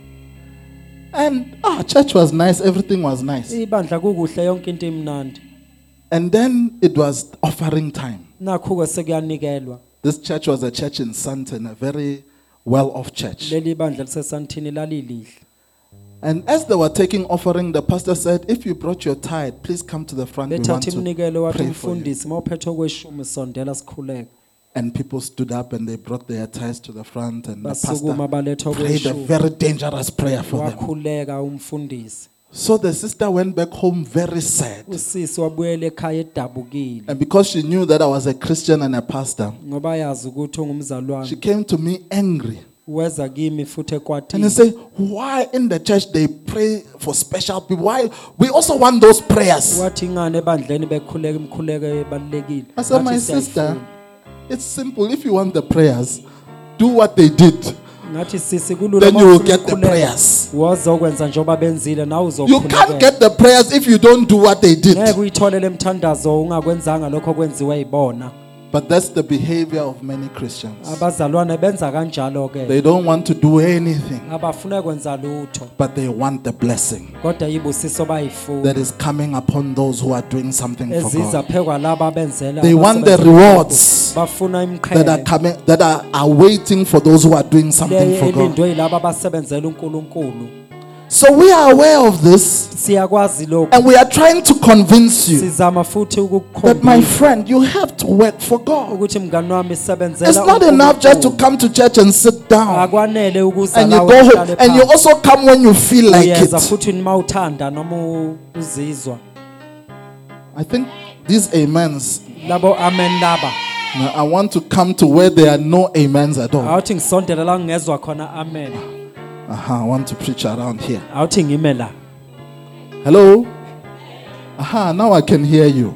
And ah, church was nice, everything was nice. ibandla kukuhle yonke into imnandi And then it was offering time. nakho-ke sekuyanikelwa This church was a church in Sandton, a very well-off church. leli bandla lisesantini lalilihle And as they were taking offering, the pastor said, if you brought your tithe, please come to the front. We want bethatha to imnikelo wathi pray for you. umfundisi uma uphethe okweshumi sondela sikhuleke And people stood up and they brought their tithes to the front. And the basukuma pastor baletha prayed a okweshumi very dangerous prayer for them. wakhuleka umfundisi So the sister went back home very sad. usisi wabuyela ekhaya edabukile And because she knew that I was a Christian and a pastor, ngoba yazi ukuthi ungumzalwane she came to me angry. weza kimi futhi And he ekwatini said, why in the church they pray for special people? Why? We also want those prayers. wathi ngane ebandleni bekhuleka imkhuleko ebalekile I said, my Ngathi sister, siyayifuna. it's simple. If you want the prayers, do what they did. ngathi sisi kulula Then uma you will ufuna get the ukukhuleka, prayers. wozokwenza njengoba benzile nawe You can't uzokhuleka get the prayers if you don't do what they did. ngeke uyithole le mthandazo ungakwenzanga lokho kwenziwe yibona But that's the behavior of many Christians. abazalwane benza kanjalo ke They don't want to do anything, abafuna kwenza lutho but they want the blessing kodwa ibusiso bayifuna that is coming upon those who are doing something for eziza God. phekwa laba abenzela They want the abasebenza rewards bafuna that are imqhele coming, that are, are waiting for those who are doing something leyo for God. elindwe yilabo abasebenzela uNkulunkulu So we are aware of this, siyakwazi lokho and we are trying to convince you sizama futhi that, my ukukhombisa friend, you have to work for God. ukuthi mngani wami sebenzela It's not enough just to uNkulunkulu. come to church and sit down, akwanele ukuza and you la go home, uhlale and you phansi. also come when you feel like Uyeza it. futhi nima uthanda noma uzizwa I think these amens, labo amen laba now I want to come to where there are no amens at all. awuthi ngisondela la ngezwe khona amen Aha, I want to preach around here. awuthi ngime la Hello? Aha, now I can hear you.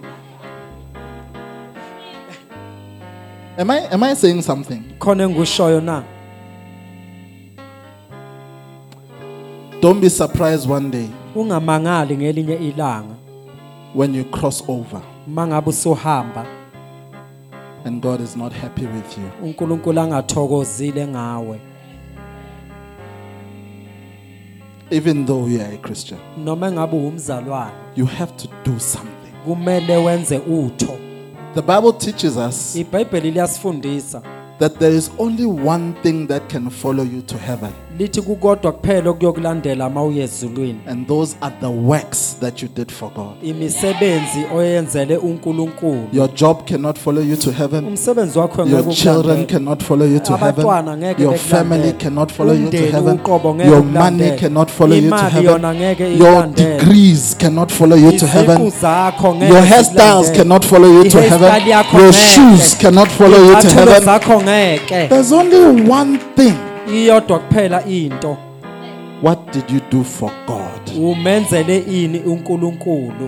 Am I am I saying something? khona engikushoyo na Don't be surprised one day ungamangali ngelinye ilanga when you cross over mangabe usuhamba and God is not happy with you. uNkulunkulu angathokozile ngawe Even though you are a Christian, noma ngabe umzalwane you have to do something. kumele wenze utho The Bible teaches us iBhayibheli liyasifundisa that there is only one thing that can follow you to heaven, lithi kukodwa kuphela okuyokulandela mawuye ezulwini and those are the works that you did for God. imisebenzi oyenzele uNkulunkulu Your job cannot follow you to heaven. umsebenzi wakho ngeke Your children ukulandele cannot follow you to Abantwana heaven. ngeke Your bekulandele. family cannot follow you to Umndeni heaven. uqobo ngeke Your ukulandele. money cannot follow you to Imali yona heaven. ngeke Your ikulandele. degrees cannot follow you to Iziqu heaven. zakho ngeke Your hairstyles zikulandele. cannot follow you to I-hairstyle heaven. yakho Your ngeke. shoes cannot follow you to Izicathulo heaven. zakho ngeke There's only one thing. iyodwa kuphela into What did you do for God? umenzele ini uNkulunkulu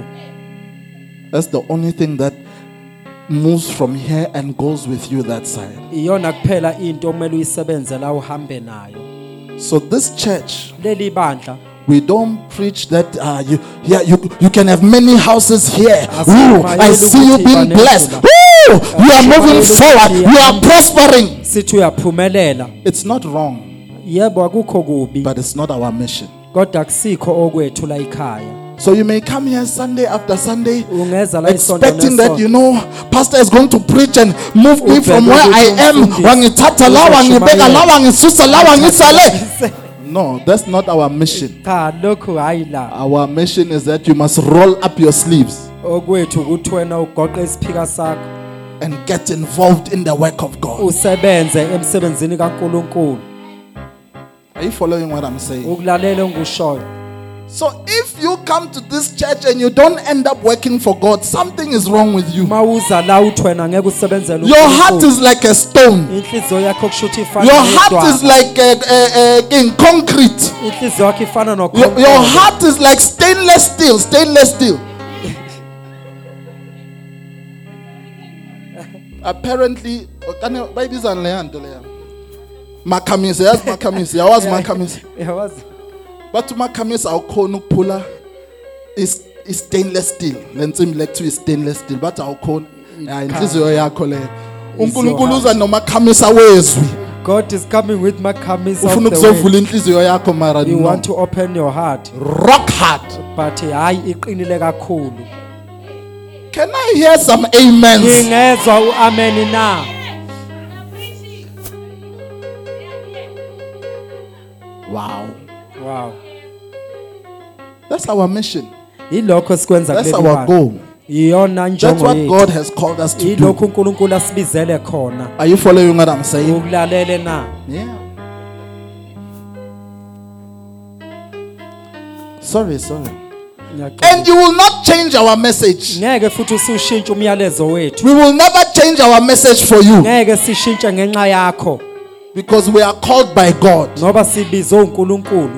That's the only thing that moves from here and goes with you that side. iyona kuphela into omele uyisebenze la uhambe nayo So this church, leli bandla we don't preach that uh, you, yeah, you, you can have many houses here. Asi- Ooh, I see you being blessed. Ooh, you are moving forward. You are prospering. sithi uyaphumelela It's not wrong, yebo akukho kubi but it's not our mission. kodwa kusikho okwethu la ekhaya So you may come here Sunday after Sunday, ungeza la isonto expecting that, you nesonto know, pastor is going to preach and move me from Uvele where I ukuthi am. umfundisi Wangithatha la, wangibeka la, wangisusa la, wangisale. No, that's not our mission. cha lokho hayi la Our mission is that you must roll up your sleeves okwethu ukuthi wena ugoqe isiphika sakho and get involved in the work of God. usebenze emsebenzini kaNkulunkulu Are you following what I'm saying? ukulalela ngikushoyo So if you come to this church and you don't end up working for God, something is wrong with you. mawuza la uthi wena ngeke usebenzele Your heart uNkulunkulu. is like a stone. inhliziyo yakho kushuthi ifana Your heart nedwala. is like a, a, a, in concrete. inhliziyo yakho ifana Your, nokhonko your heart is like stainless steel. Stainless steel. Apparently, bayibiza leya nto leya. Makhamisi, yazi makhamisi, yawazi makhamisi. yawazi But umakhamisi awukhona ukuphula is is stainless steel. Lensimbi lekuthiwa is stainless steel, but awukhona. Ya inhliziyo yakho leyo. uNkulunkulu uza nomakhamisa wezwi God is coming with Makamis ufuna of the ukuzovula way. inhliziyo yakho mara You no. want to open your heart. Rock hard. But hayi iqinile kakhulu. Can I hear some amens? Ngingezwa uamen na. Wow. Wow. That's our mission. Ilokho sikwenza That's kuleli our banga. goal. Iyona That's njongo what yethu. God has called us to do. Ilokho uNkulunkulu asibizele khona. Are you following what I'm saying? Ukulalele na. Yeah. Sorry, sorry. Ngiyaqonda. And you will not change our message. Ngeke futhi usushintshe umyalezo wethu. We will never change our message for you Ngeke sishintshe ngenxa yakho because we are called by God. ngoba sibizwe uNkulunkulu.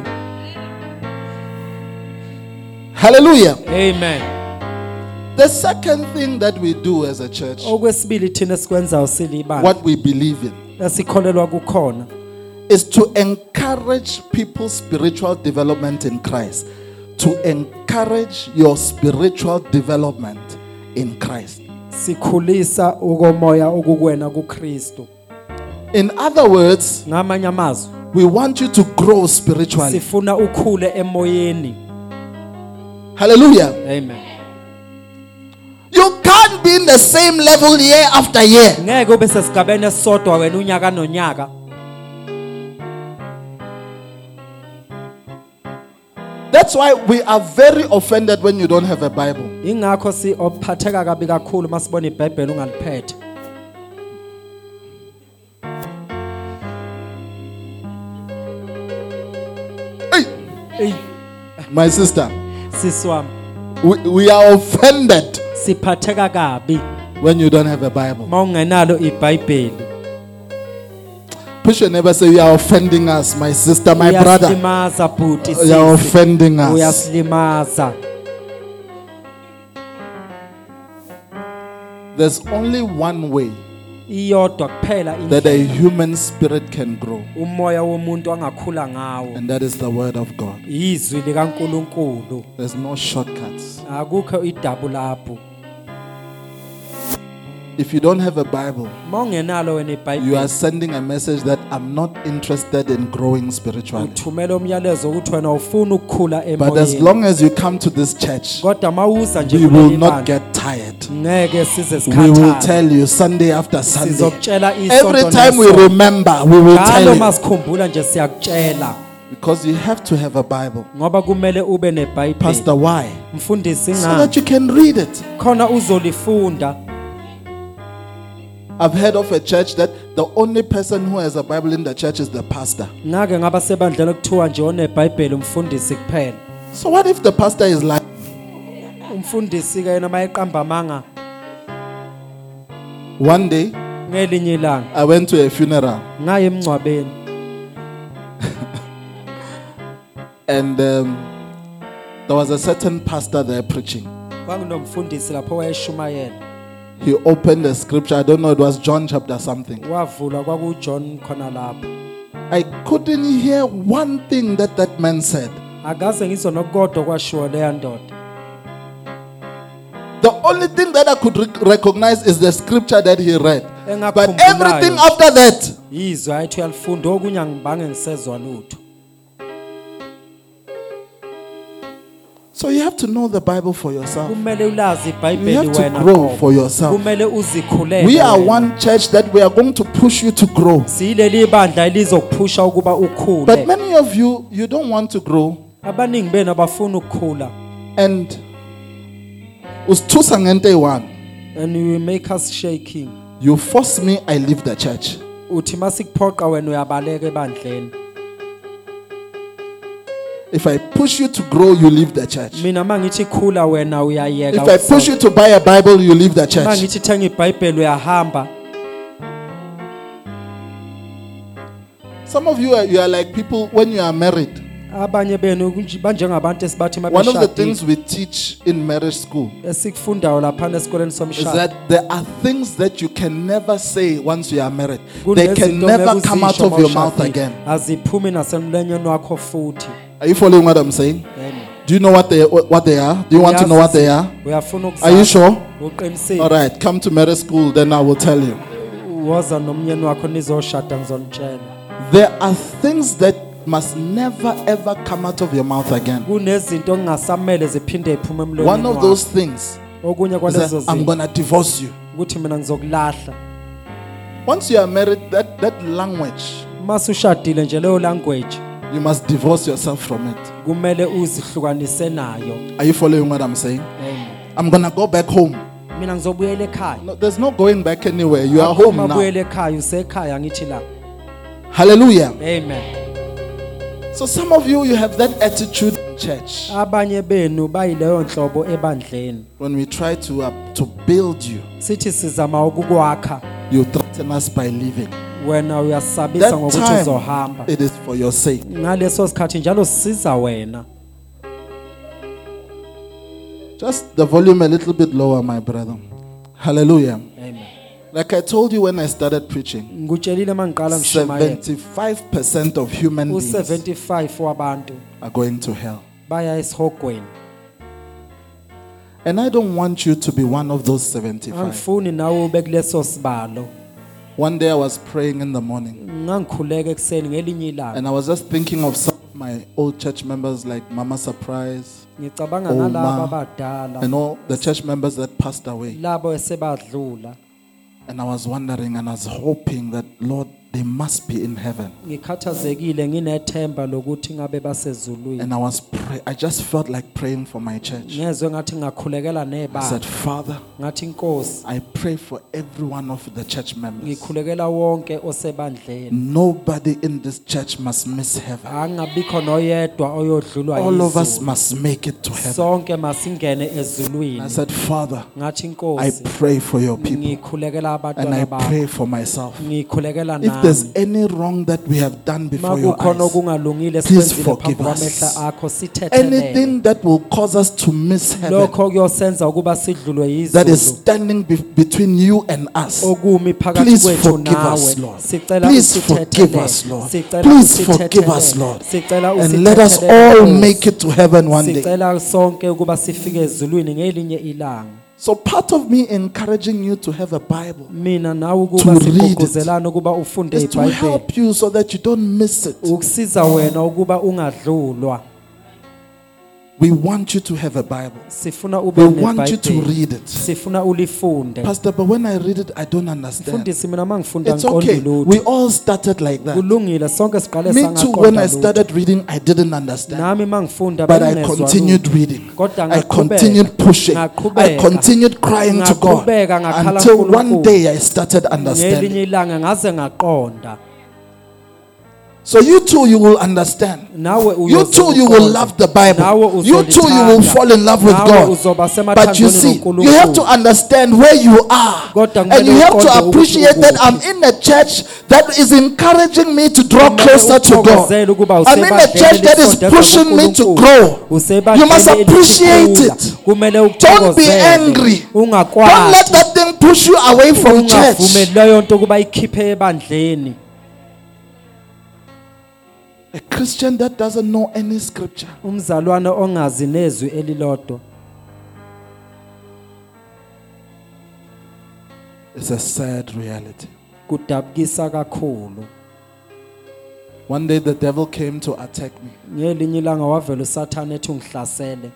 Hallelujah. Amen. The second thing that we do as a church, Okwesibili thina sikwenzayo silibandla what we believe in, esikholelwa kukhona is to encourage people's spiritual development in Christ. To encourage your spiritual development in Christ. sikhulisa ukomoya okukwena kuKristu. In other words, Ngamanye amazwi we want you to grow spiritually. sifuna ukhule emoyeni. Hallelujah. Amen. You can't be in the same level year after year. Ngeke ube sesigabeni esodwa wena unyaka nonyaka. That's why we are very offended when you don't have a Bible. Ingakho si ophatheka kabi kakhulu masibona iBhayibheli ungaliphethe. Hey, Ey, my sister, sisi wami, we, we are offended siphatheka kabi when you don't have a Bible. mawungenalo iBhayibheli. Push your neighbor, say, you are offending us, my sister, my brother. Uyasilimaza bhuti You are sisi. offending us. Uyasilimaza. There's only one way Iyodwa kuphela that a indlela human spirit can grow, umoya womuntu angakhula ngawo. and that is the word of God. Izwi likaNkulunkulu. There's no shortcuts. Akukho idabu lapho. If you don't have a Bible, Mawungenalo wena you iBhayibheli. are sending a message that I'm not interested in growing spiritually. Uthumela umyalezo ukuthi wena ufuna ukukhula But as emoyeni. long as you come to this church, Kodwa mawuza nje we will kuleli not bandla, get tired. ngeke size We will sikhathale. tell you Sunday after Sunday. Sizokutshela Every isonto time we nesonto. remember, we will Njalo tell you. masikhumbula nje siyakutshela Because you have to have a Bible. ngoba kumele ube neBhayibheli. Pastor, why? Mfundisi So ngani that you can read it. khona uzolifunda. I've heard of a church that the only person who has a Bible in the church is the pastor. Ngake ngaba sebandleni kuthiwa nje oneBhayibheli umfundisi kuphela. So what if the pastor is like, Umfundisi ke yena mayeqamba amanga one day ngelinye ilanga I went to a funeral ngaye emncwabeni and um, there was a certain pastor there preaching. kwakunomfundisi lapho wayeshumayela. He opened the scripture. I don't know, it was John chapter something. Wavula kwakuJohn khona lapho. I couldn't hear one thing that that man said. Akaze ngizwe nokukodwa kwashiwo leya ndoda. The only thing that I could rec- recognize is the scripture that he read. But Engakhumbulayo everything after that, izwi ayithi uyalifunda okunye angibange ngisezwa lutho. so you have to know the Bible for yourself. Kumele ulazi You iBhayibheli have to wena. grow qobo. for yourself. Kumele uzikhulele. We are wena. one church that we are going to push you to grow. Siyileli bandla elizokuphusha ukuba But ukhule. many of you, you don't want to grow. Abaningi benu abafuna ukukhula And usithusa ngento eyi-one. and you will make us shaking. You force me, I leave the church. Uthi masikuphoqa wena uyabaleka ebandleni. If I push you to grow, you leave the church. Mina mangithi khula wena uyayeka. If I push you to buy a Bible, you leave the church. mangithi thenga iBhayibheli uyahamba. Some of you are, you are like people when you are married. Abanye benu kunje- banjengabantu esibathi One of the mabeshadile. things we teach in marriage school Esikufundayo lapha esikoleni is somshado. that there are things that you can never say once you are married. They can Kunezinto never ngeke come out uzisho of your mawushadile. mouth again. Aziphumi nasemlonyeni wakho futhi. Are you following what I'm saying? Do you know what they what they are? Do you want to know what they are? Uyafuna Are you ukuzazi? sure? Uqinisile. All right, come to marriage school, then I will tell you. woza nomyeni wakho nizoshada ngizonitshela. There are things that must never ever come out of your mouth again. Kunezinto ongasamele ziphinde iphume emlonyeni One of wakho. those things Okunye is kwalezo that I'm zinto going to divorce you. ukuthi mina ngizokulahla. Once you are married, that, that language, Mase ushadile nje leyo language you must divorce yourself from it. kumele uzihlukanise nayo. Are you following what I'm saying? Amen. I'm going to go back home. Mina ngizobuyela ekhaya. No, there's no going back anywhere. You are home now. Mabuyela ekhaya usekhaya ngithi la. Hallelujah. Amen. So some of you, you have that attitude in church. Abanye benu bayileyo nhlobo ebandleni. When we try to, uh, to build you, Sithi sizama ukukwakha you threaten us by leaving. wena uyasabisa That ngokuthi time, uzohamba. it is for your sake. Ngaleso sikhathi njalo siza wena. Just the volume a little bit lower, my brother. Hallelujah. Amen. Like I told you when I started preaching, Ngikutshelile mangiqala ngishumayela seventy-five percent of human beings u-seventy-five wabantu are going to hell. baya esihogweni. And I don't want you to be one of those seventy-five. Angifuni nawe ube kuleso sibalo. One day I was praying in the morning, Ngangikhuleka ekseni ngelinye ilanga. and I was just thinking of some of my old church members like Mama Surprise Ngicabanga Oma, ngalabo abadala and all the church members that passed away. labo esebadlula. And I was wondering and I was hoping that, Lord, they must be in heaven. Ngikhathazekile nginethemba lokuthi ngabe basezulwini. And I was pray- I just felt like praying for my church. Ngezwe ngathi ngakhulekela I nebandla. said, Father, Ngathi Nkosi, I pray for every one of the church members. ngikhulekela wonke osebandleni. Nobody in this church must miss heaven. Angabikho noyedwa oyodlulwa All of us yizulu. must make it to heaven. Sonke masingene I ezulwini. said, Father, Ngathi I Nkosi, pray for your people ngikhulekela and I abantwana bakho. pray for myself. Ngikhulekela If there's nami. any wrong that we have done before your Makukhona eyes, okungalungile please sikwenzile forgive phambi us. kwamehla akho sithethelele. anything that will cause us to miss heaven, Lokho kuyosenza ukuba sidlulwe that is yizulu. standing be- between you and us, Okumi phakathi please kwethu forgive nawe. us, Lord. Sicela Please forgive usithethelele. us, Lord. Sicela Please forgive us, usithethelele. Lord. Sicela And let us usithethelele, all Nkosi. make it to heaven one day. Sicela sonke ukuba sifike ezulwini ngelinye ilanga. So part of me encouraging you to have a Bible Mina nawe To ukuba read it sigqugquzelana ukuba ufunde is to iBhayibheli. help you so that you don't miss it. Ukusiza wena ukuba ungadlulwa. We want you to have a Bible. Sifuna ube We want you to neBhayibheli. read it. Sifuna ulifunde. Pastor, but when I read it, I don't understand. Mfundisi mina mangifunda It's okay. ngiqonde We lutho. all started like that. Kulungile sonke siqale Me too, when I sangaqonda lutho. started reading, I didn't understand. Nami mangifunda But I bengingezwa continued lutho. reading. Kodwa I ngaqhubeka. continued pushing. I Ngaqhubeka. continued crying to God. Ngaqhubeka, ngakhala Until one kuNkulunkulu. day I started understanding. Ngelinye ilanga ngaze ngaqonda. So you too, you will understand. Nawe You too, you will uyoziqonda. love the Nawe Bible. You too, you will uzolithanda. fall in love with Nawe God. uzoba But you semathandweni see, noNkulunkulu. you have to understand where you are. Kodwa And kumele you have uqonde to ukuthi appreciate that ukuphi. I'm in a church that is encouraging me to draw Kumele closer to God. uthokozele ukuba I'm in a usebandleni church that is elisondeza pushing me to kuNkulunkulu. grow. Usebandleni You must appreciate elikhula. it. Kumele Don't be uthokozele. angry. Don't let Ungakwati. that thing push you away from church. Ungavumeli leyo nto ukuba ikhiphe ebandleni. A Christian that doesn't know any scripture Umzalwane ongazi nezwi elilodwa is a sad reality. kudabukisa kakhulu. One day the devil came to attack me, Ngelinye ilanga wavela uSathane ethi ungihlasele.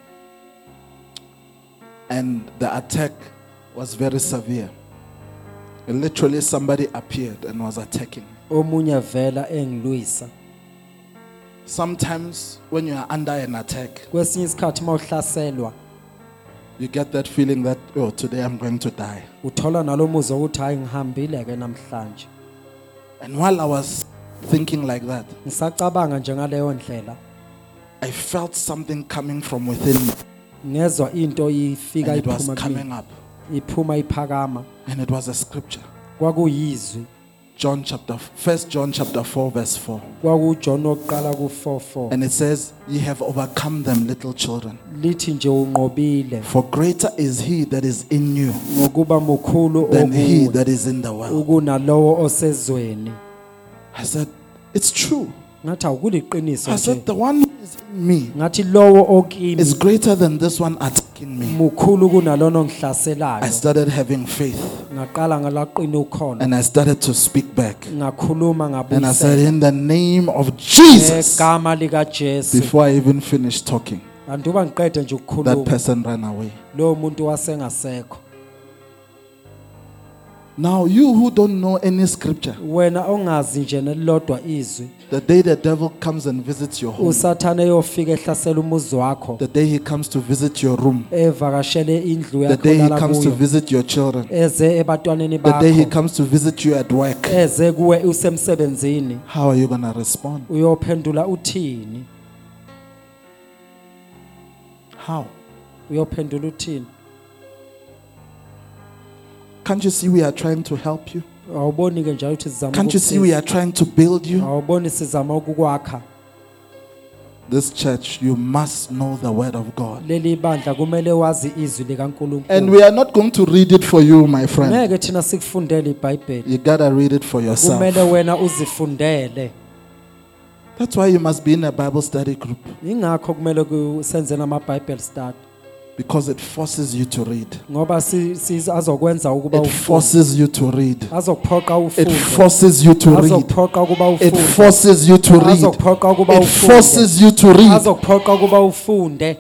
and the attack was very severe. And literally somebody appeared and was attacking me. Omunye vela engilwisa. Sometimes when you are under an attack, Kwesinye isikhathi mawuhlaselwa you get that feeling that, oh, today I'm going to die. uthola nalomuzwa ukuthi hayi ngihambile ke namhlanje. And while I was thinking like that, Ngisacabanga nje ngaleyo ndlela I felt something coming from within me, ngezwa into ifika and it was iphuma coming kimi. up, Iphuma iphakama. and it was a scripture. Kwakuyizwi. John chapter, First John chapter four, verse four. KwakuJohn oqala ku four four. And it says, ye have overcome them, little children. Lithi nje unqobile For greater is he that is in you ngokuba mukhulu than he okuwe that is in the world. ukunalowo osezweni. I said, it's true. Ngathi awukuliqiniso I nje. said, the one who is me ngathi lowo okimi is greater than this one attacking me. mukhulu kunalona I ngihlaselayo started having faith ngaqala ngalaqina ukhona and I started to speak back. ngakhuluma And I said, ngabuyisela in the name of Jesus. egama lika Jesu Before I even finished talking, anduba ngiqede nje that ukukhuluma person ran away. lo muntu wasengasekho Now, you who don't know any scripture, wena ongazi nje nelilodwa izwi the day the devil comes and visits your home, usathane eyofika ehlasela umuzi wakho the day he comes to visit your room, evakashele indlu the day he yakho comes to kuyo visit your children, eze ebatwaneni the day he bakho comes to visit you at work, eze kuwe usemsebenzini how are you going to respond? uyophendula uthini How? uyophendula uthini Can't you see we are trying to help you? awuboni ke njalo ukuthi sizama Can't you see we ukukusiza? are trying to build you? awuboni sizama ukukwakha This church, you must know the word of God. leli bandla kumele wazi izwi And likaNkulunkulu we are not going to read it for you, my friend. ngeke thina sikufundele iBhayibheli You got to read it for yourself. kumele wena uzifundele That's why you must be in a Bible study group, ingakho kumele kusenze namaBhayibheli study because it forces you to read. ngoba si, si azokwenza ukuba It ufunde forces you to read. azokuphoqa It ufunde forces you to read. azokuphoqa ukuba It ufunde forces you to read. azokuphoqa ukuba It ufunde forces you to read. azokuphoqa ukuba ufunde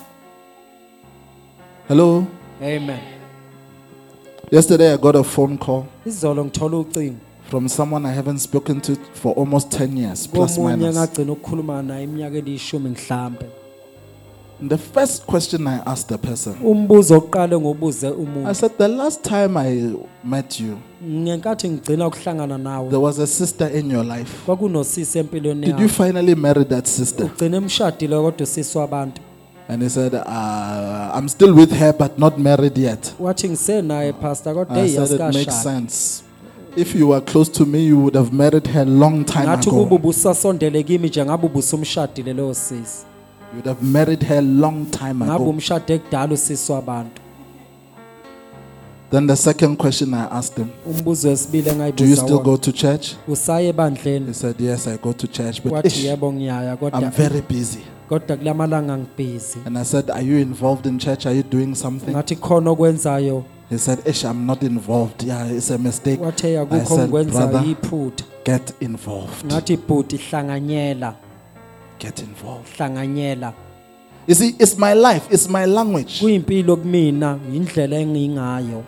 Hello? amen Yesterday I got a phone call izolo ngithola ucingo from someone I haven't spoken to for almost ten years, plus komunye minus. ngagcina ukukhuluma naye iminyaka elishumi mhlambe The first question I asked the person, umbuzo oqale ngobuze I umuntu said, the last time I met you, ngenkathi ngigcina ukuhlangana nawe there was a sister in your life. kwakunosisi empilweni Did you yakho finally marry that sister? ugcina emshadile kodwa usisi wabantu And he said, uh, I'm still with her, but not married yet. wathi ngisenaye pastor kodwa I hey said, it makes asikashada sense. If you were close to me, you would have married her long time ngathi kuba ago. ubusasondele kimi njengabe ubusumshadile leyo sisi You would have married her long time ngabe ago. umshade ekudala usisi wabantu Then the second question I asked him, umbuzo wesibili do you engayibuza still wona go to church? usaye He ebandleni said, yes, I go to church, but wathi ish, yebo ngiyaya I'm kodwa very busy. kodwa kulamalanga ngibhizi And I said, are you involved in church? Are you doing something? ngathi khona okwenzayo He said, ish, I'm not involved. Yeah, it's a mistake. wathe I akukho said, ngikwenzayo brother, iphutha get involved. ngathi bhuti hlanganyela Get involved. hlanganyela You see, it's my life. It's my language. kuyimpilo kumina indlela engingayo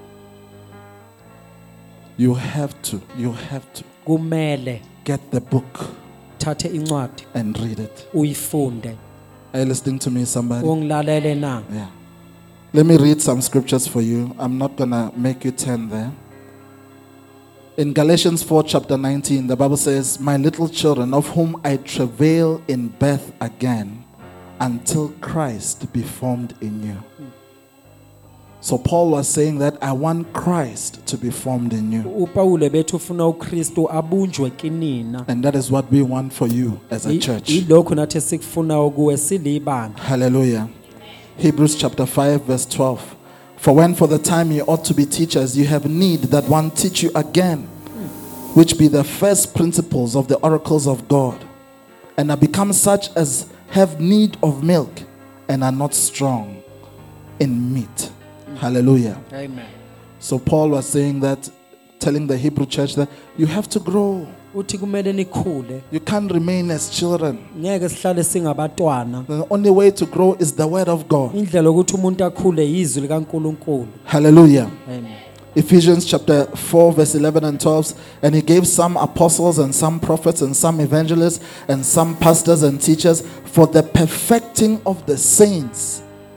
You have to, you have to kumele get the book thathe incwadi and read it. uyifunde Are you listening to me, somebody? ungilalele na Yeah. Let me read some scriptures for you. I'm not going to make you turn there. In Galatians four, chapter nineteen, the Bible says, my little children, of whom I travail in birth again, until Christ be formed in you. So Paul was saying that I want Christ to be formed in you. uPawule bethu ufuna uKristu abunjwe kinina And that is what we want for you as a I- church. ilokho nathi sikufunayo kuwe silibandla Hallelujah. Hebrews chapter five, verse twelve. For when for the time you ought to be teachers, you have need that one teach you again, which be the first principles of the oracles of God, and are become such as have need of milk and are not strong in meat. Hallelujah. amen So Paul was saying that, telling the Hebrew church that you have to grow. uthi kumele nikhule You can't remain as children. ngeke sihlale singabatwana The only way to grow is the word of God. indlela ukuthi umuntu akhule izwi likaNkuluNkulu Hallelujah. amen Ephesians chapter four, verse eleven and twelve. And he gave some apostles and some prophets and some evangelists and some pastors and teachers for the perfecting of the saints.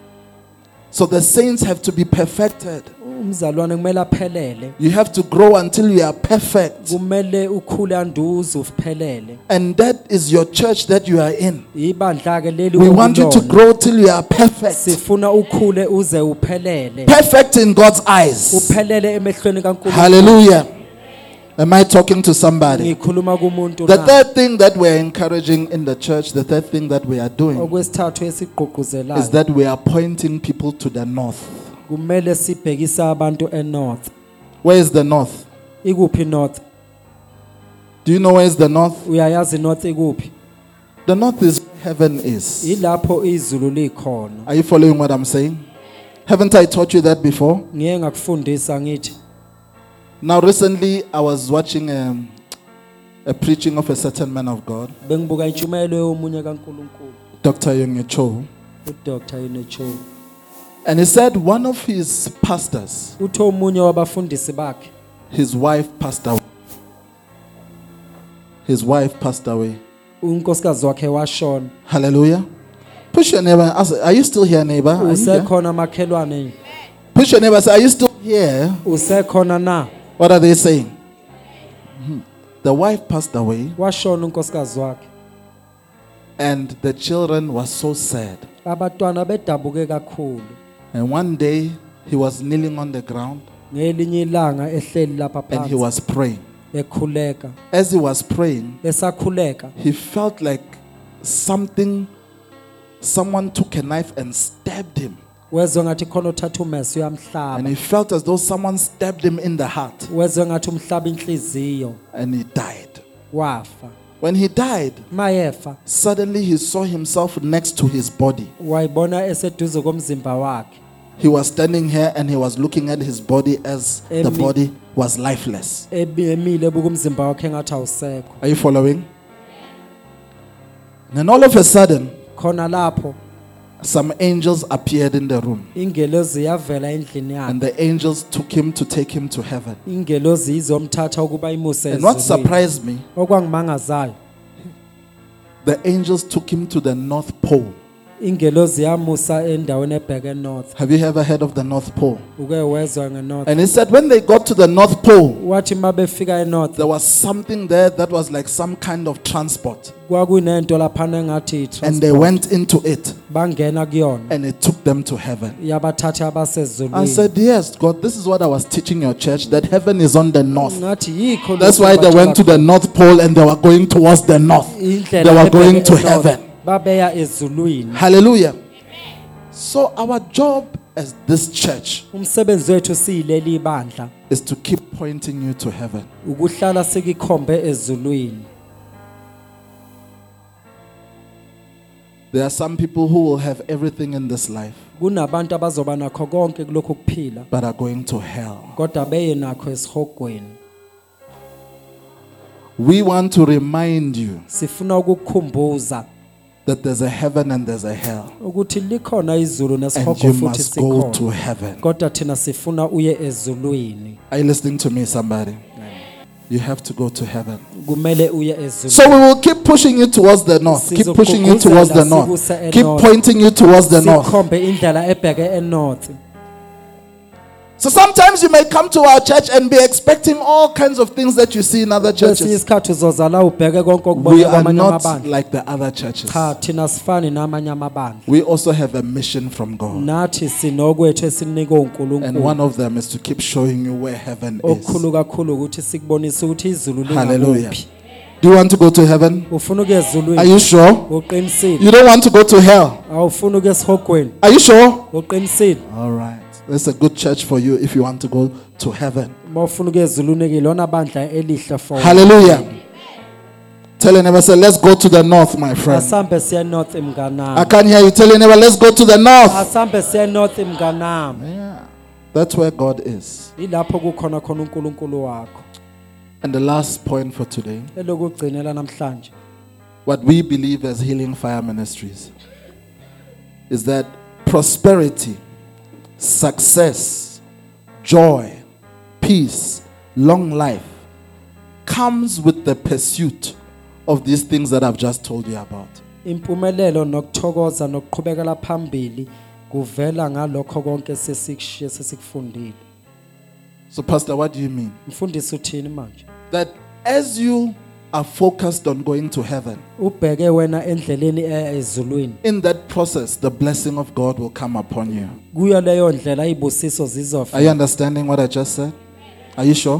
So the saints have to be perfected. umzalwane kumele aphelele You have to grow until you are perfect. kumele ukhule anduze uphelele And that is your church that you are in. ibandla ke leli We want you to okulona. grow till you are perfect. sifuna ukhule uze uphelele Perfect in God's eyes. uphelele emehlweni kaNkulunkulu Hallelujah. Am I talking to somebody? ngikhuluma kumuntu The na third thing that we're encouraging in the church, the third thing that we are doing, okwesithathu is esigqugquzelayo that we are pointing people to the north. kumele sibhekise abantu eNorth Where is the north? ikuphi North Do you know where is the north? uyayazi North ikuphi The north is where heaven is. ilapho izulu likhona. Are you following what I'm saying? Haven't I taught you that before? Ngiye ngakufundisa ngithi Now, recently, I was watching um, a preaching of a certain man of God, bengibuka intshumayelo yomunye kaNkulunkulu, Doctor Yonggi Cho, uDoctor Yenecho. and he said one of his pastors, Uthe omunye wabafundisi bakhe, his wife passed away. His wife passed away. unkosikazi wakhe washona. Hallelujah. Push your neighbor. Ask, are you still here, neighbor? Are you here? Usekhona makhelwane? Push your neighbor. Say, are you still here? Usekhona na? What are they saying? Mhm. The wife passed away, Washona unkosikazi wakhe. and the children were so sad. Abatwana bedabuke kakhulu. And one day he was kneeling on the ground Ngelinye ilanga ehleli lapha and he phansi was praying. ekhuleka. As he was praying, Esakhuleka he felt like something, someone took a knife and stabbed him. wezwe ngathi khona uthatha umesi And uyamhlaba. he felt as though someone stabbed him in the heart, Wezwe ngathi umhlaba inhliziyo and he died. wafa. When he died, Mayefa suddenly he saw himself next to his body. wayibona eseduze komzimba wakhe. He was standing here and he was looking at his body as the Emi- body was lifeless. Ebi- Emile buka umzimba wakhe ngathi awusekho. Are you following? And all of a sudden, Khona lapho some angels appeared in the room. ingelozi yavela endlini And yakhe. the angels took him to take him to heaven. Ingelozi izomthatha ukuba imuse And what ezulwini. surprised me, Okwangimangazayo, the angels took him to the North Pole. ingelozi yamusa endaweni ebheke north. Have you ever heard of the North Pole? Uke wezwa ngenorth. And he said when they got to the North Pole, Wathi mabefika enorth there was something there that was like some kind of transport. kwakunento laphana engathi And they i-transport. went into it Bangena kuyona and it took them to heaven. yabathatha I abasezulwini. said, yes, God, this is what I was teaching your church, that heaven is on the north. Ngathi yikho That's lokhu why they went to abatshela the North Pole and they were going towards the north. indlela They were ebheke going to enorth. heaven. Babeya ezulwini. Hallelujah. So our job as this church Umsebenzi wethu siyileli bandla is to keep pointing you to heaven. ukuhlala sikikhombe ezulwini. There are some people who will have everything in this life Kunabantu abazoba nakho konke kulokhu kuphila but are going to hell. kodwa beye nakho esihogweni. We want to remind you Sifuna ukukukhumbuza that there's a heaven and there's a hell. ukuthi likhona izulu And nesihogo you futhi must go to sikhona. heaven. Kodwa thina sifuna uye ezulwini. Are you listening to me, somebody? You have to go to heaven. Kumele uye So ezulwini. we will keep pushing you towards the north. Keep pushing you towards the north. Keep pointing you towards the north. Sikhombe indlela ebheke enorth. So sometimes you may come to our church and be expecting all kinds of things that you see in other Kwesinye churches. isikhathi uzoza la ubheke konke We okubona are kwamanye not amabandla. like the other churches. Cha, thina sifani namanye amabandla. We also have a mission from God. Nathi sinokwethu esinikwe And uNkulunkulu. one of them is to keep showing you where heaven is. Okukhulu kakhulu ukuthi sikubonise ukuthi izulu Hallelujah. lingakuphi. Do you want to go to heaven? Ufuna ukuya Are ezulwini? you sure? Uqinisile. You don't want to go to hell? Awufuna ukuya esihogweni? Are you sure? Uqinisile. All right. That's a good church for you if you want to go to heaven. Mawufuna ukuya ezulwini ke lona bandla elihle for. Hallelujah. Tell your neighbor, say, let's go to the north, my friend. Asambe siya north I mnganami. can't hear you. Tell your neighbor, let's go to the north. Asambe siya north mnganami. Yeah. That's where God is. Ilapho kukhona khona uNkulunkulu wakho. And the last point for today, Elokugcinela namhlanje. what we believe as Healing Fire Ministries is that prosperity, success, joy, peace, long life comes with the pursuit of these things that I've just told you about. Impumelelo nokuthokoza nokuqhubekela phambili kuvela ngalokho konke sesikushiye sesikufundile. So, Pastor, what do you mean? Mfundisi uthini manje? That as you are focused on going to heaven, Ubheke wena endleleni eya ezulwini. in that process, the blessing of God will come upon you. Kuyo leyo ndlela ibusiso Are you zizofika. understanding what I just said? Are you sure?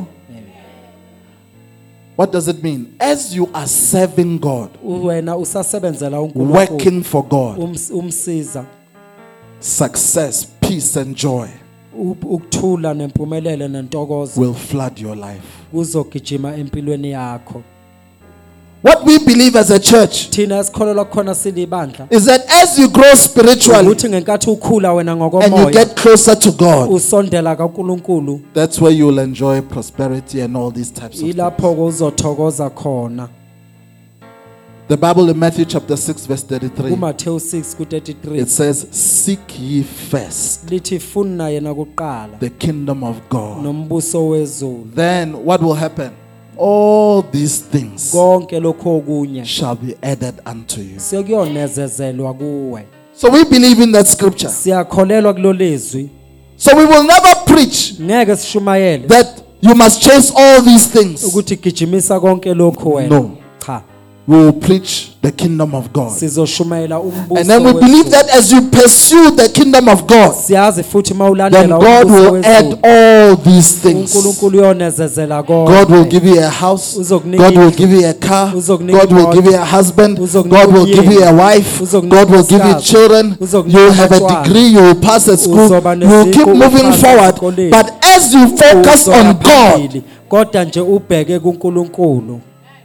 What does it mean? As you are serving God, Wena usasebenzela uNkulunkulu. working for God, Ums- umsiza success, peace, and joy u- ukuthula nempumelelo nentokozo will flood your life. kuzogijima empilweni yakho. what we believe as a church thina esikholelwa khona silibandla is that as you grow spiritually ukuthi ngenkathi ukhula wena and you ngokomoya get closer to God, usondela kaNkulunkulu that's where you'll enjoy prosperity and all these types of things. ilapho uzothokoza khona. The Bible in Matthew chapter six verse thirty-three, kuMathewu six ku thirty-three it says, seek ye first lithi funa yena kuqala the kingdom of God. nombuso wezulu Then what will happen? All these things konke lokho okunye shall be added unto you. sekuyonezezelwa kuwe. So we believe in that scripture. Siyakholelwa kulo lizwi. So we will never preach Ngeke sishumayele that you must chase all these things. ukuthi gijimisa konke lokho wena. No. Cha. We will preach the kingdom of God. Sizoshumayela umbuso. And then we believe that as you pursue the kingdom of God, siyazi futhi then mawulandela God umbuso will add wezulu all these things. uNkulunkulu uyonezezela God will konke. give you a house. Uzokunika God will indlu. give you a car. Uzokunika God will imoto. give you a husband. Uzokunika God will give you a umyeni. wife. Uzokunika God will give you unkosikazi. children. Uzokunika You will have a abantwana. degree. You will pass at school. Uzoba You will keep neziqu, moving upase forward. esikoleni. But as you focus Uzoya on God, phambili, kodwa nje ubheke kuNkulunkulu.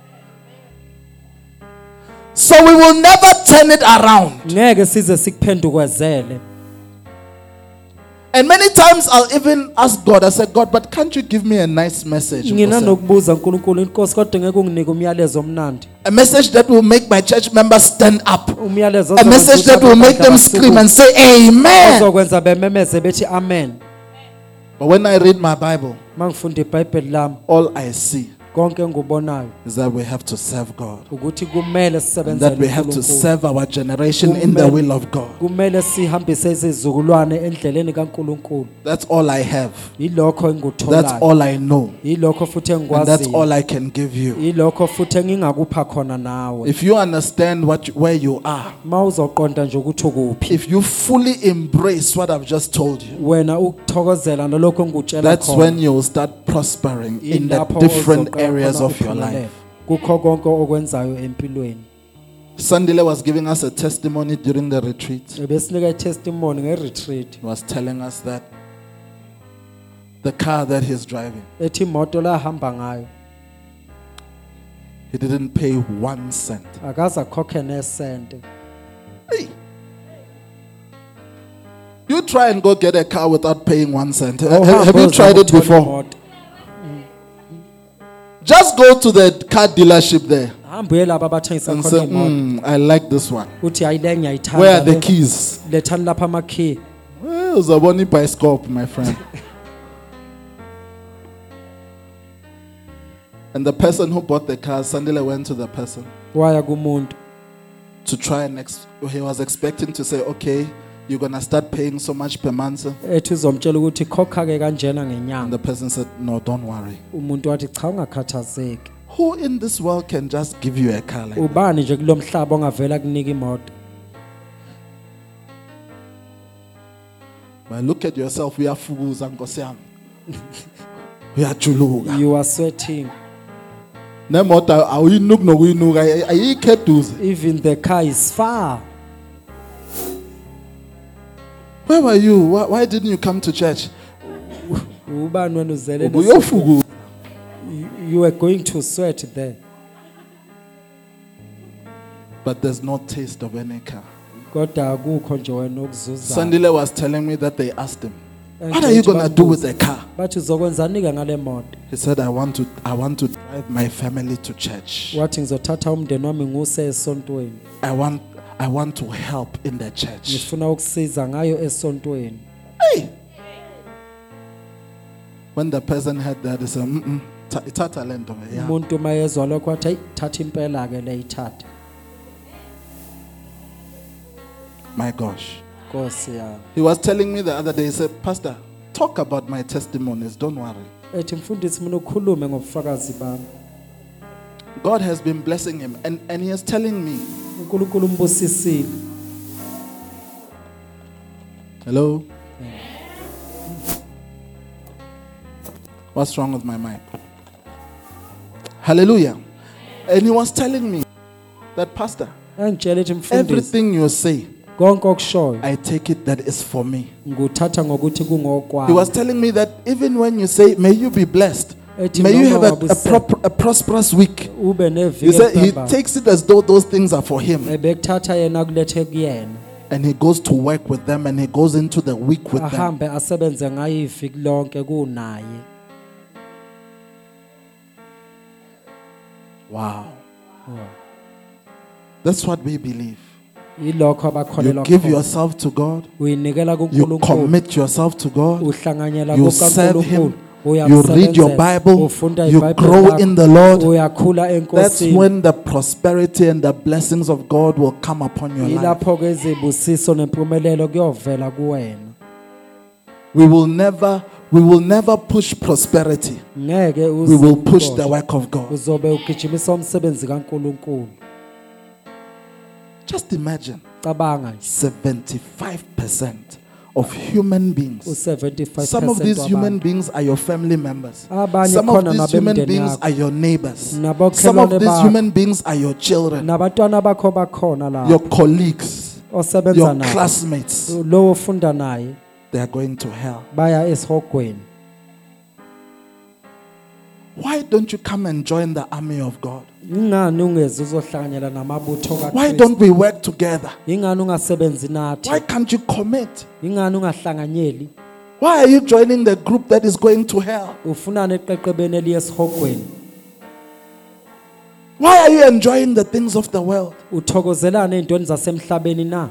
so we will never turn it around. Ngeke size sikuphendukezele. And many times I'll even ask God, I said, God, but can't you give me a nice message? Ngina Nkosi? nokubuza uNkulunkulu inkosi kodwa ngeke unginike umyalezo omnandi. A message that will make my church members stand up. Umyalezo A message that will make them scream and say, Amen. ozokwenza bememeze bethi amen. But when I read my Bible, Mangifunda iBhayibheli lami all I see konke engubonayo is that we have to serve God. ukuthi kumele And sisebenzele that we have to uNkulunkulu. serve our generation in the will of God. Kumele sihambise izizukulwane endleleni kaNkulunkulu. That's all I have. Yilokho That's engikutholayo. all I know. Yilokho futhi And that's engikwaziyo. all I can give you. Yilokho futhi engingakupha khona nawe. If you understand what you- where you are, Mawuzoqonda nje ukuthi ukuphi. if you fully embrace what I've just told you, Wena ukuthokozela nalokho engikutshela that's khona. when you'll start prospering in the Yilapho different ozoqala areas khona of your uphumelele. life. Kukho konke okwenzayo empilweni. Sandile was giving us a testimony during the retreat. Besinika i-testimony nge-retreat. He was telling us that the car that he's driving, Ethi imoto la hamba ngayo he didn't pay one cent. akaze akhokhe nesente. Hey. You try and go get a car without paying one cent. Ha- Awuhambe Have you uze tried it ukuthola before? imoto. Just go to the car dealership there Hamba uye laba abathengisa and khona say, imoto. mm, I like this one. Uthi hayi le ngiyayithanda. Where are the le. keys? Lethani lapha ama-key. Well, Uzabona ibhayisikophu, my friend. And the person who bought the car, Sandile went to the person Waya kumuntu. to try and ex- he was expecting to say, okay, you're going to start paying so much per month. Ethi uzomtshela ukuthi khokha ke kanjena And ngenyanga. the person said, no, don't worry. Umuntu wathi cha ungakhathazeki. Who in this world can just give you a car like that? Ubani nje kulomhlaba ongavela kunika imoto. But look at yourself, uyafukuza nkosi yami. Uyajuluka. You are sweating. Nemoto awuyinuki nokuyinuka ayikho eduze. Even the car is far. Where were you? Why, why didn't you come to church? Ubani wena uzele nesi- Ubuyofukuza. You- You were going to sweat there. But there's no taste of any car. Kodwa akukho nje wena okuzuzayo. Sandile was telling me that they asked him, what are you going to do with the car? Bathi uzokwenzani ke ngale moto? He said, I want to I want to drive my family to church. Wathi ngizothatha umndeni wami nguse esontweni. I want I want to help in the church. Ngifuna ukusiza ngayo esontweni. Hey! When the person heard that, he said, mm-mm, ta- ithatha le nto, yeah. Umuntu mayezwa lokho wathi hey thatha impela ke le ithatha. My gosh. Nkosi ya. He was telling me the other day, he said, Pastor, talk about my testimonies, don't worry. Ethi mfundisi mina ukhulume ngobufakazi bami. God has been blessing him, and, and he is telling me, uNkulunkulu umbusisile. hello? What's wrong with my mic? Hallelujah. And he was telling me that, Pastor, Angitshela ethi mfundisi everything you say, konke okushoyo I take it that is for me. nguthatha ngokuthi He kungokwami. was telling me that even when you say, may you be blessed, Ethi May you noma have a, a, wabuse- prop- a prosperous week. ube He neviki said he eliqhamba. takes it as though those things are for him. Ebekuthatha yena kulethe kuyena And he goes to work with them and he goes into the week with them. ahambe asebenze ngayo iviki lonke kunaye. Wow. That's what we believe. Yilokho You abakholelwa give khona. yourself to God. Uyinikela You kuNkulunkulu. commit yourself to God. Uhlanganyela You serve kuNkulunkulu. Him. You read your Uyamsebenzela. Bible. Ufunda You iBhayibheli grow lakho. in the Lord. Uyakhula That's enkosini. when the prosperity and the blessings of God will come upon your life. Yilapho ke izibusiso nempumelelo kuyovela kuwena. We will never, we will never push prosperity. Ngeke We will push the uze work of God. uzobe ugijimisa umsebenzi kaNkulunkulu. Just imagine Cabanga nje seventy-five percent of human beings. u-seventy-five Some of these percent human wabantu. beings are your family members. Abanye Some of khona these human nabemndeni beings yakho. are your neighbors. Nabokhelwane Some of these bakho. human beings are your children, Nabantwana bakho bakhona your la colleagues, osebenza your nabo. classmates. Lo ufunda naye They are going to hell. baya esihogweni. Why don't you come and join the army of God? Ingani ungeze uzohlanganyela namabutho Why kaKristu? don't we work together? Ingani ungasebenzi nathi? Why can't you commit? Ingani ungahlanganyeli? Why are you joining the group that is going to hell? Ufunana eqeqebeni eliyesihogweni. Why are you enjoying the things of the world? Uthokozelana ezintweni zasemhlabeni na?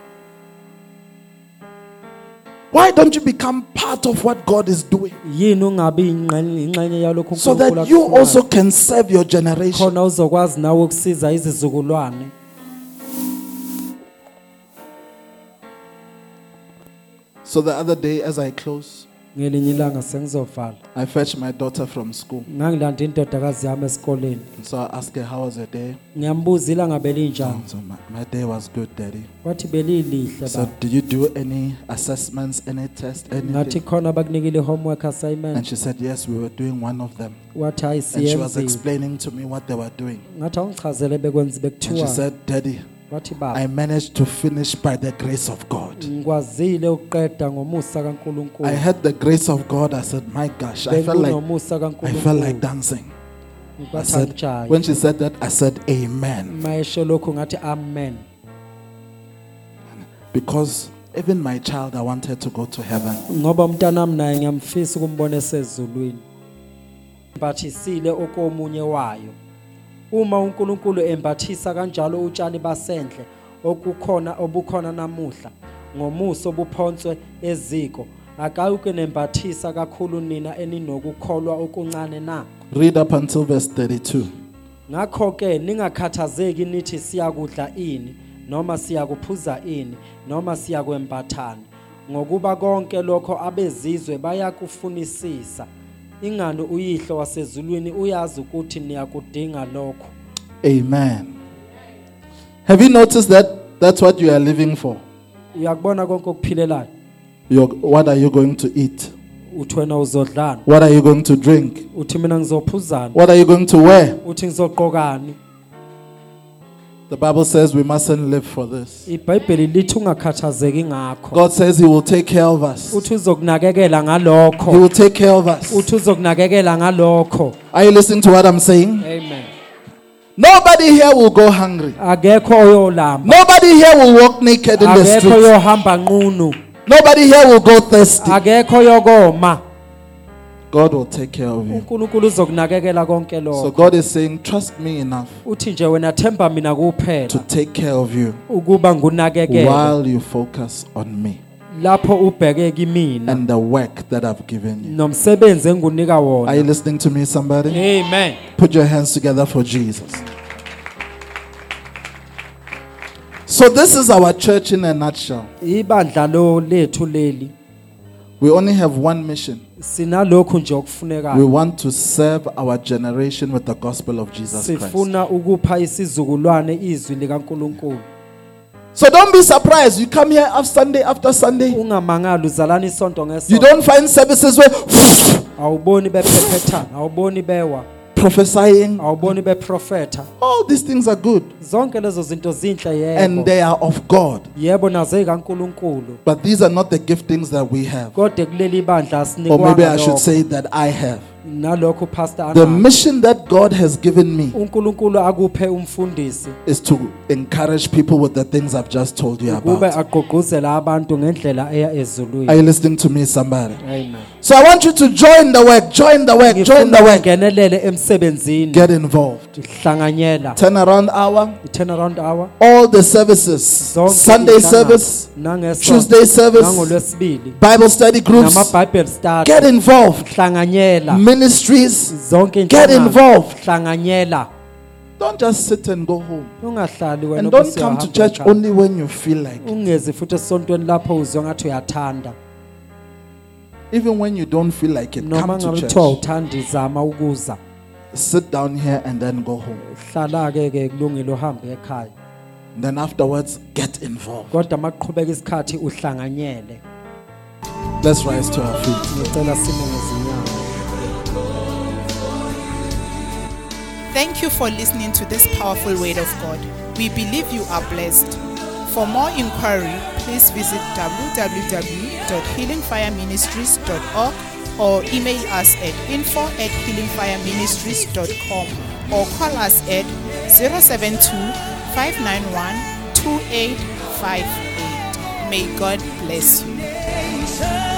Why don't you become part of what God is doing Yini ungabi ingxenye ingxenye yalokho so uNkulunkulu that you akufunayo? also can serve your generation? Khona uzokwazi nawe ukusiza izizukulwane. So the other day, as I close, Ngelinye ilanga sengizovala. I fetched my daughter from school. Ngangilanda indodakazi yami esikoleni. And so I asked her, how was her day? Ngiyambuza ilanga belinjani. So my, my day was good, Daddy. Wathi belilihle So baba. did you do any assessments, any tests, Ngathi anything? khona bakunikile homework And assignment. she said, yes, we were doing one of them. Wathi hayi And she was siyenzile. explaining to me what they were doing. Ngathi awungichazele bekwenza And she bekuthiwa. said, Daddy, Wathi I baba managed to finish by the grace of God. ngikwazile ukuqeda ngomusa kaNkulunkulu. I had the grace of God. I said, my gosh, I felt like Bekunomusa I felt like kaNkulunkulu. dancing. I Ngikwathi said, angijayi. when she said that, I said, amen. Mayesho lokho ngathi amen. Because even my child, I wanted to go to heaven. Ngoba umntanami naye ngiyamfisa ukumbona esezulwini. Bathisile okomunye wayo. Uma uNkulunkulu embathisa kanjalo utshani basendle okukhona obukhona namuhla ngomuso obuphonswe eziko akayuke nembathisa kakhulu nina eninokukholwa okuncane na. Read up until verse thirty-two. Ngakho ke ningakhathazeki nithi siyakudla ini noma siyakuphuza ini noma siyakwembathana ngokuba konke lokho abezizwe bayakufunisisa. Ingani uyihlo wasezulwini uyazi ukuthi niyakudinga lokho. Amen. Have you noticed that that's what you are living for? Uyakubona konke okuphilelayo. You're, what are you going to eat? Uthi wena uzodlana. What are you going to drink? Uthi mina ngizophuzana. What are you going to wear? Uthi ngizogqokani. The Bible says we mustn't live for this. iBhayibheli lithi ungakhathazeki ngakho. God says He will take care of us. Uthi uzokunakekela He ngalokho. will take care of us. Uthi uzokunakekela ngalokho. Are you listening to what I'm saying? Amen. Nobody here will go hungry. Akekho oyolamba. Nobody here will walk naked in the Akekho streets. yohamba nqunu. Nobody here will go thirsty. Akekho yokoma. God will take care of you. uNkulunkulu uzokunakekela konke So lokho. God is saying, trust me enough Uthi nje wena themba mina to kuphela take care of you ukuba ngunakekele while you focus on me lapho ubheke kimina and the work that I've given you. nomsebenzi engunika Are you wona. listening to me, somebody? Amen. Put your hands together for Jesus. So this is our church in a nutshell. Ibandla lo lethu leli We only have one mission. sinalokhu nje We okufunekayo. want to serve our generation with the gospel of Jesus Christ. Sifuna ukupha isizukulwane izwi likaNkulunkulu. So don't be surprised. You come here after Sunday after Sunday. Ungamangali uzalana isonto You ngesonto. don't find services where Awuboni bephephethana, awuboni bewa, prophesying. awuboni beprofeta. All these things are good Zonke lezo zinto zinhle and yebo. they are of God. Yebo nazo kaNkulunkulu. But these are not the giftings that we have. Kodwa kuleli bandla Or maybe I asinikwa should say that I have. nalokho pastor The anako. mission that God has given me uNkulunkulu akuphe umfundisi is to encourage people with the things I've just told you kube about. agqugquzela abantu ngendlela eya Are ezulwini. you listening to me, somebody? Amen. So I want you to join the work, join the work, join the Ngifuna work. ungenelele emsebenzini. Get involved. Hlanganyela. Turnaround hour, Turnaround hour. all the services, Zonke Sunday izinhlangano, service, nangesonto, Tuesday service, nangoLwesibili, Bible study groups. nama-Bible study. Get involved. Hlanganyela. Ministries, Zonke get inhlangano. involved. Hlanganyela. Don't just sit and go home. Ungahlali wena And don't ubese come to uyahamba church ekhaya. only when you feel like it. Ungezi futhi esontweni lapho uzwe ngathi uyathanda. Even when you don't feel like it, Noma come to ngabe church. kuthiwa uthanda izama ukuza. Sit down here and then go home. Hlala ke ke kulungile uhambe ekhaya. Then afterwards, get involved. Kodwa maqhubeka isikhathi uhlanganyele. Let's rise to our feet. Ngicela simo ngezinyawo. Thank you for listening to this powerful word of God. We believe you are blessed. For more inquiry, please visit w w w dot healing fire ministries dot org or email us at info at healing fire ministries dot com or call us at zero seven two, five nine one, two eight five eight. May God bless you.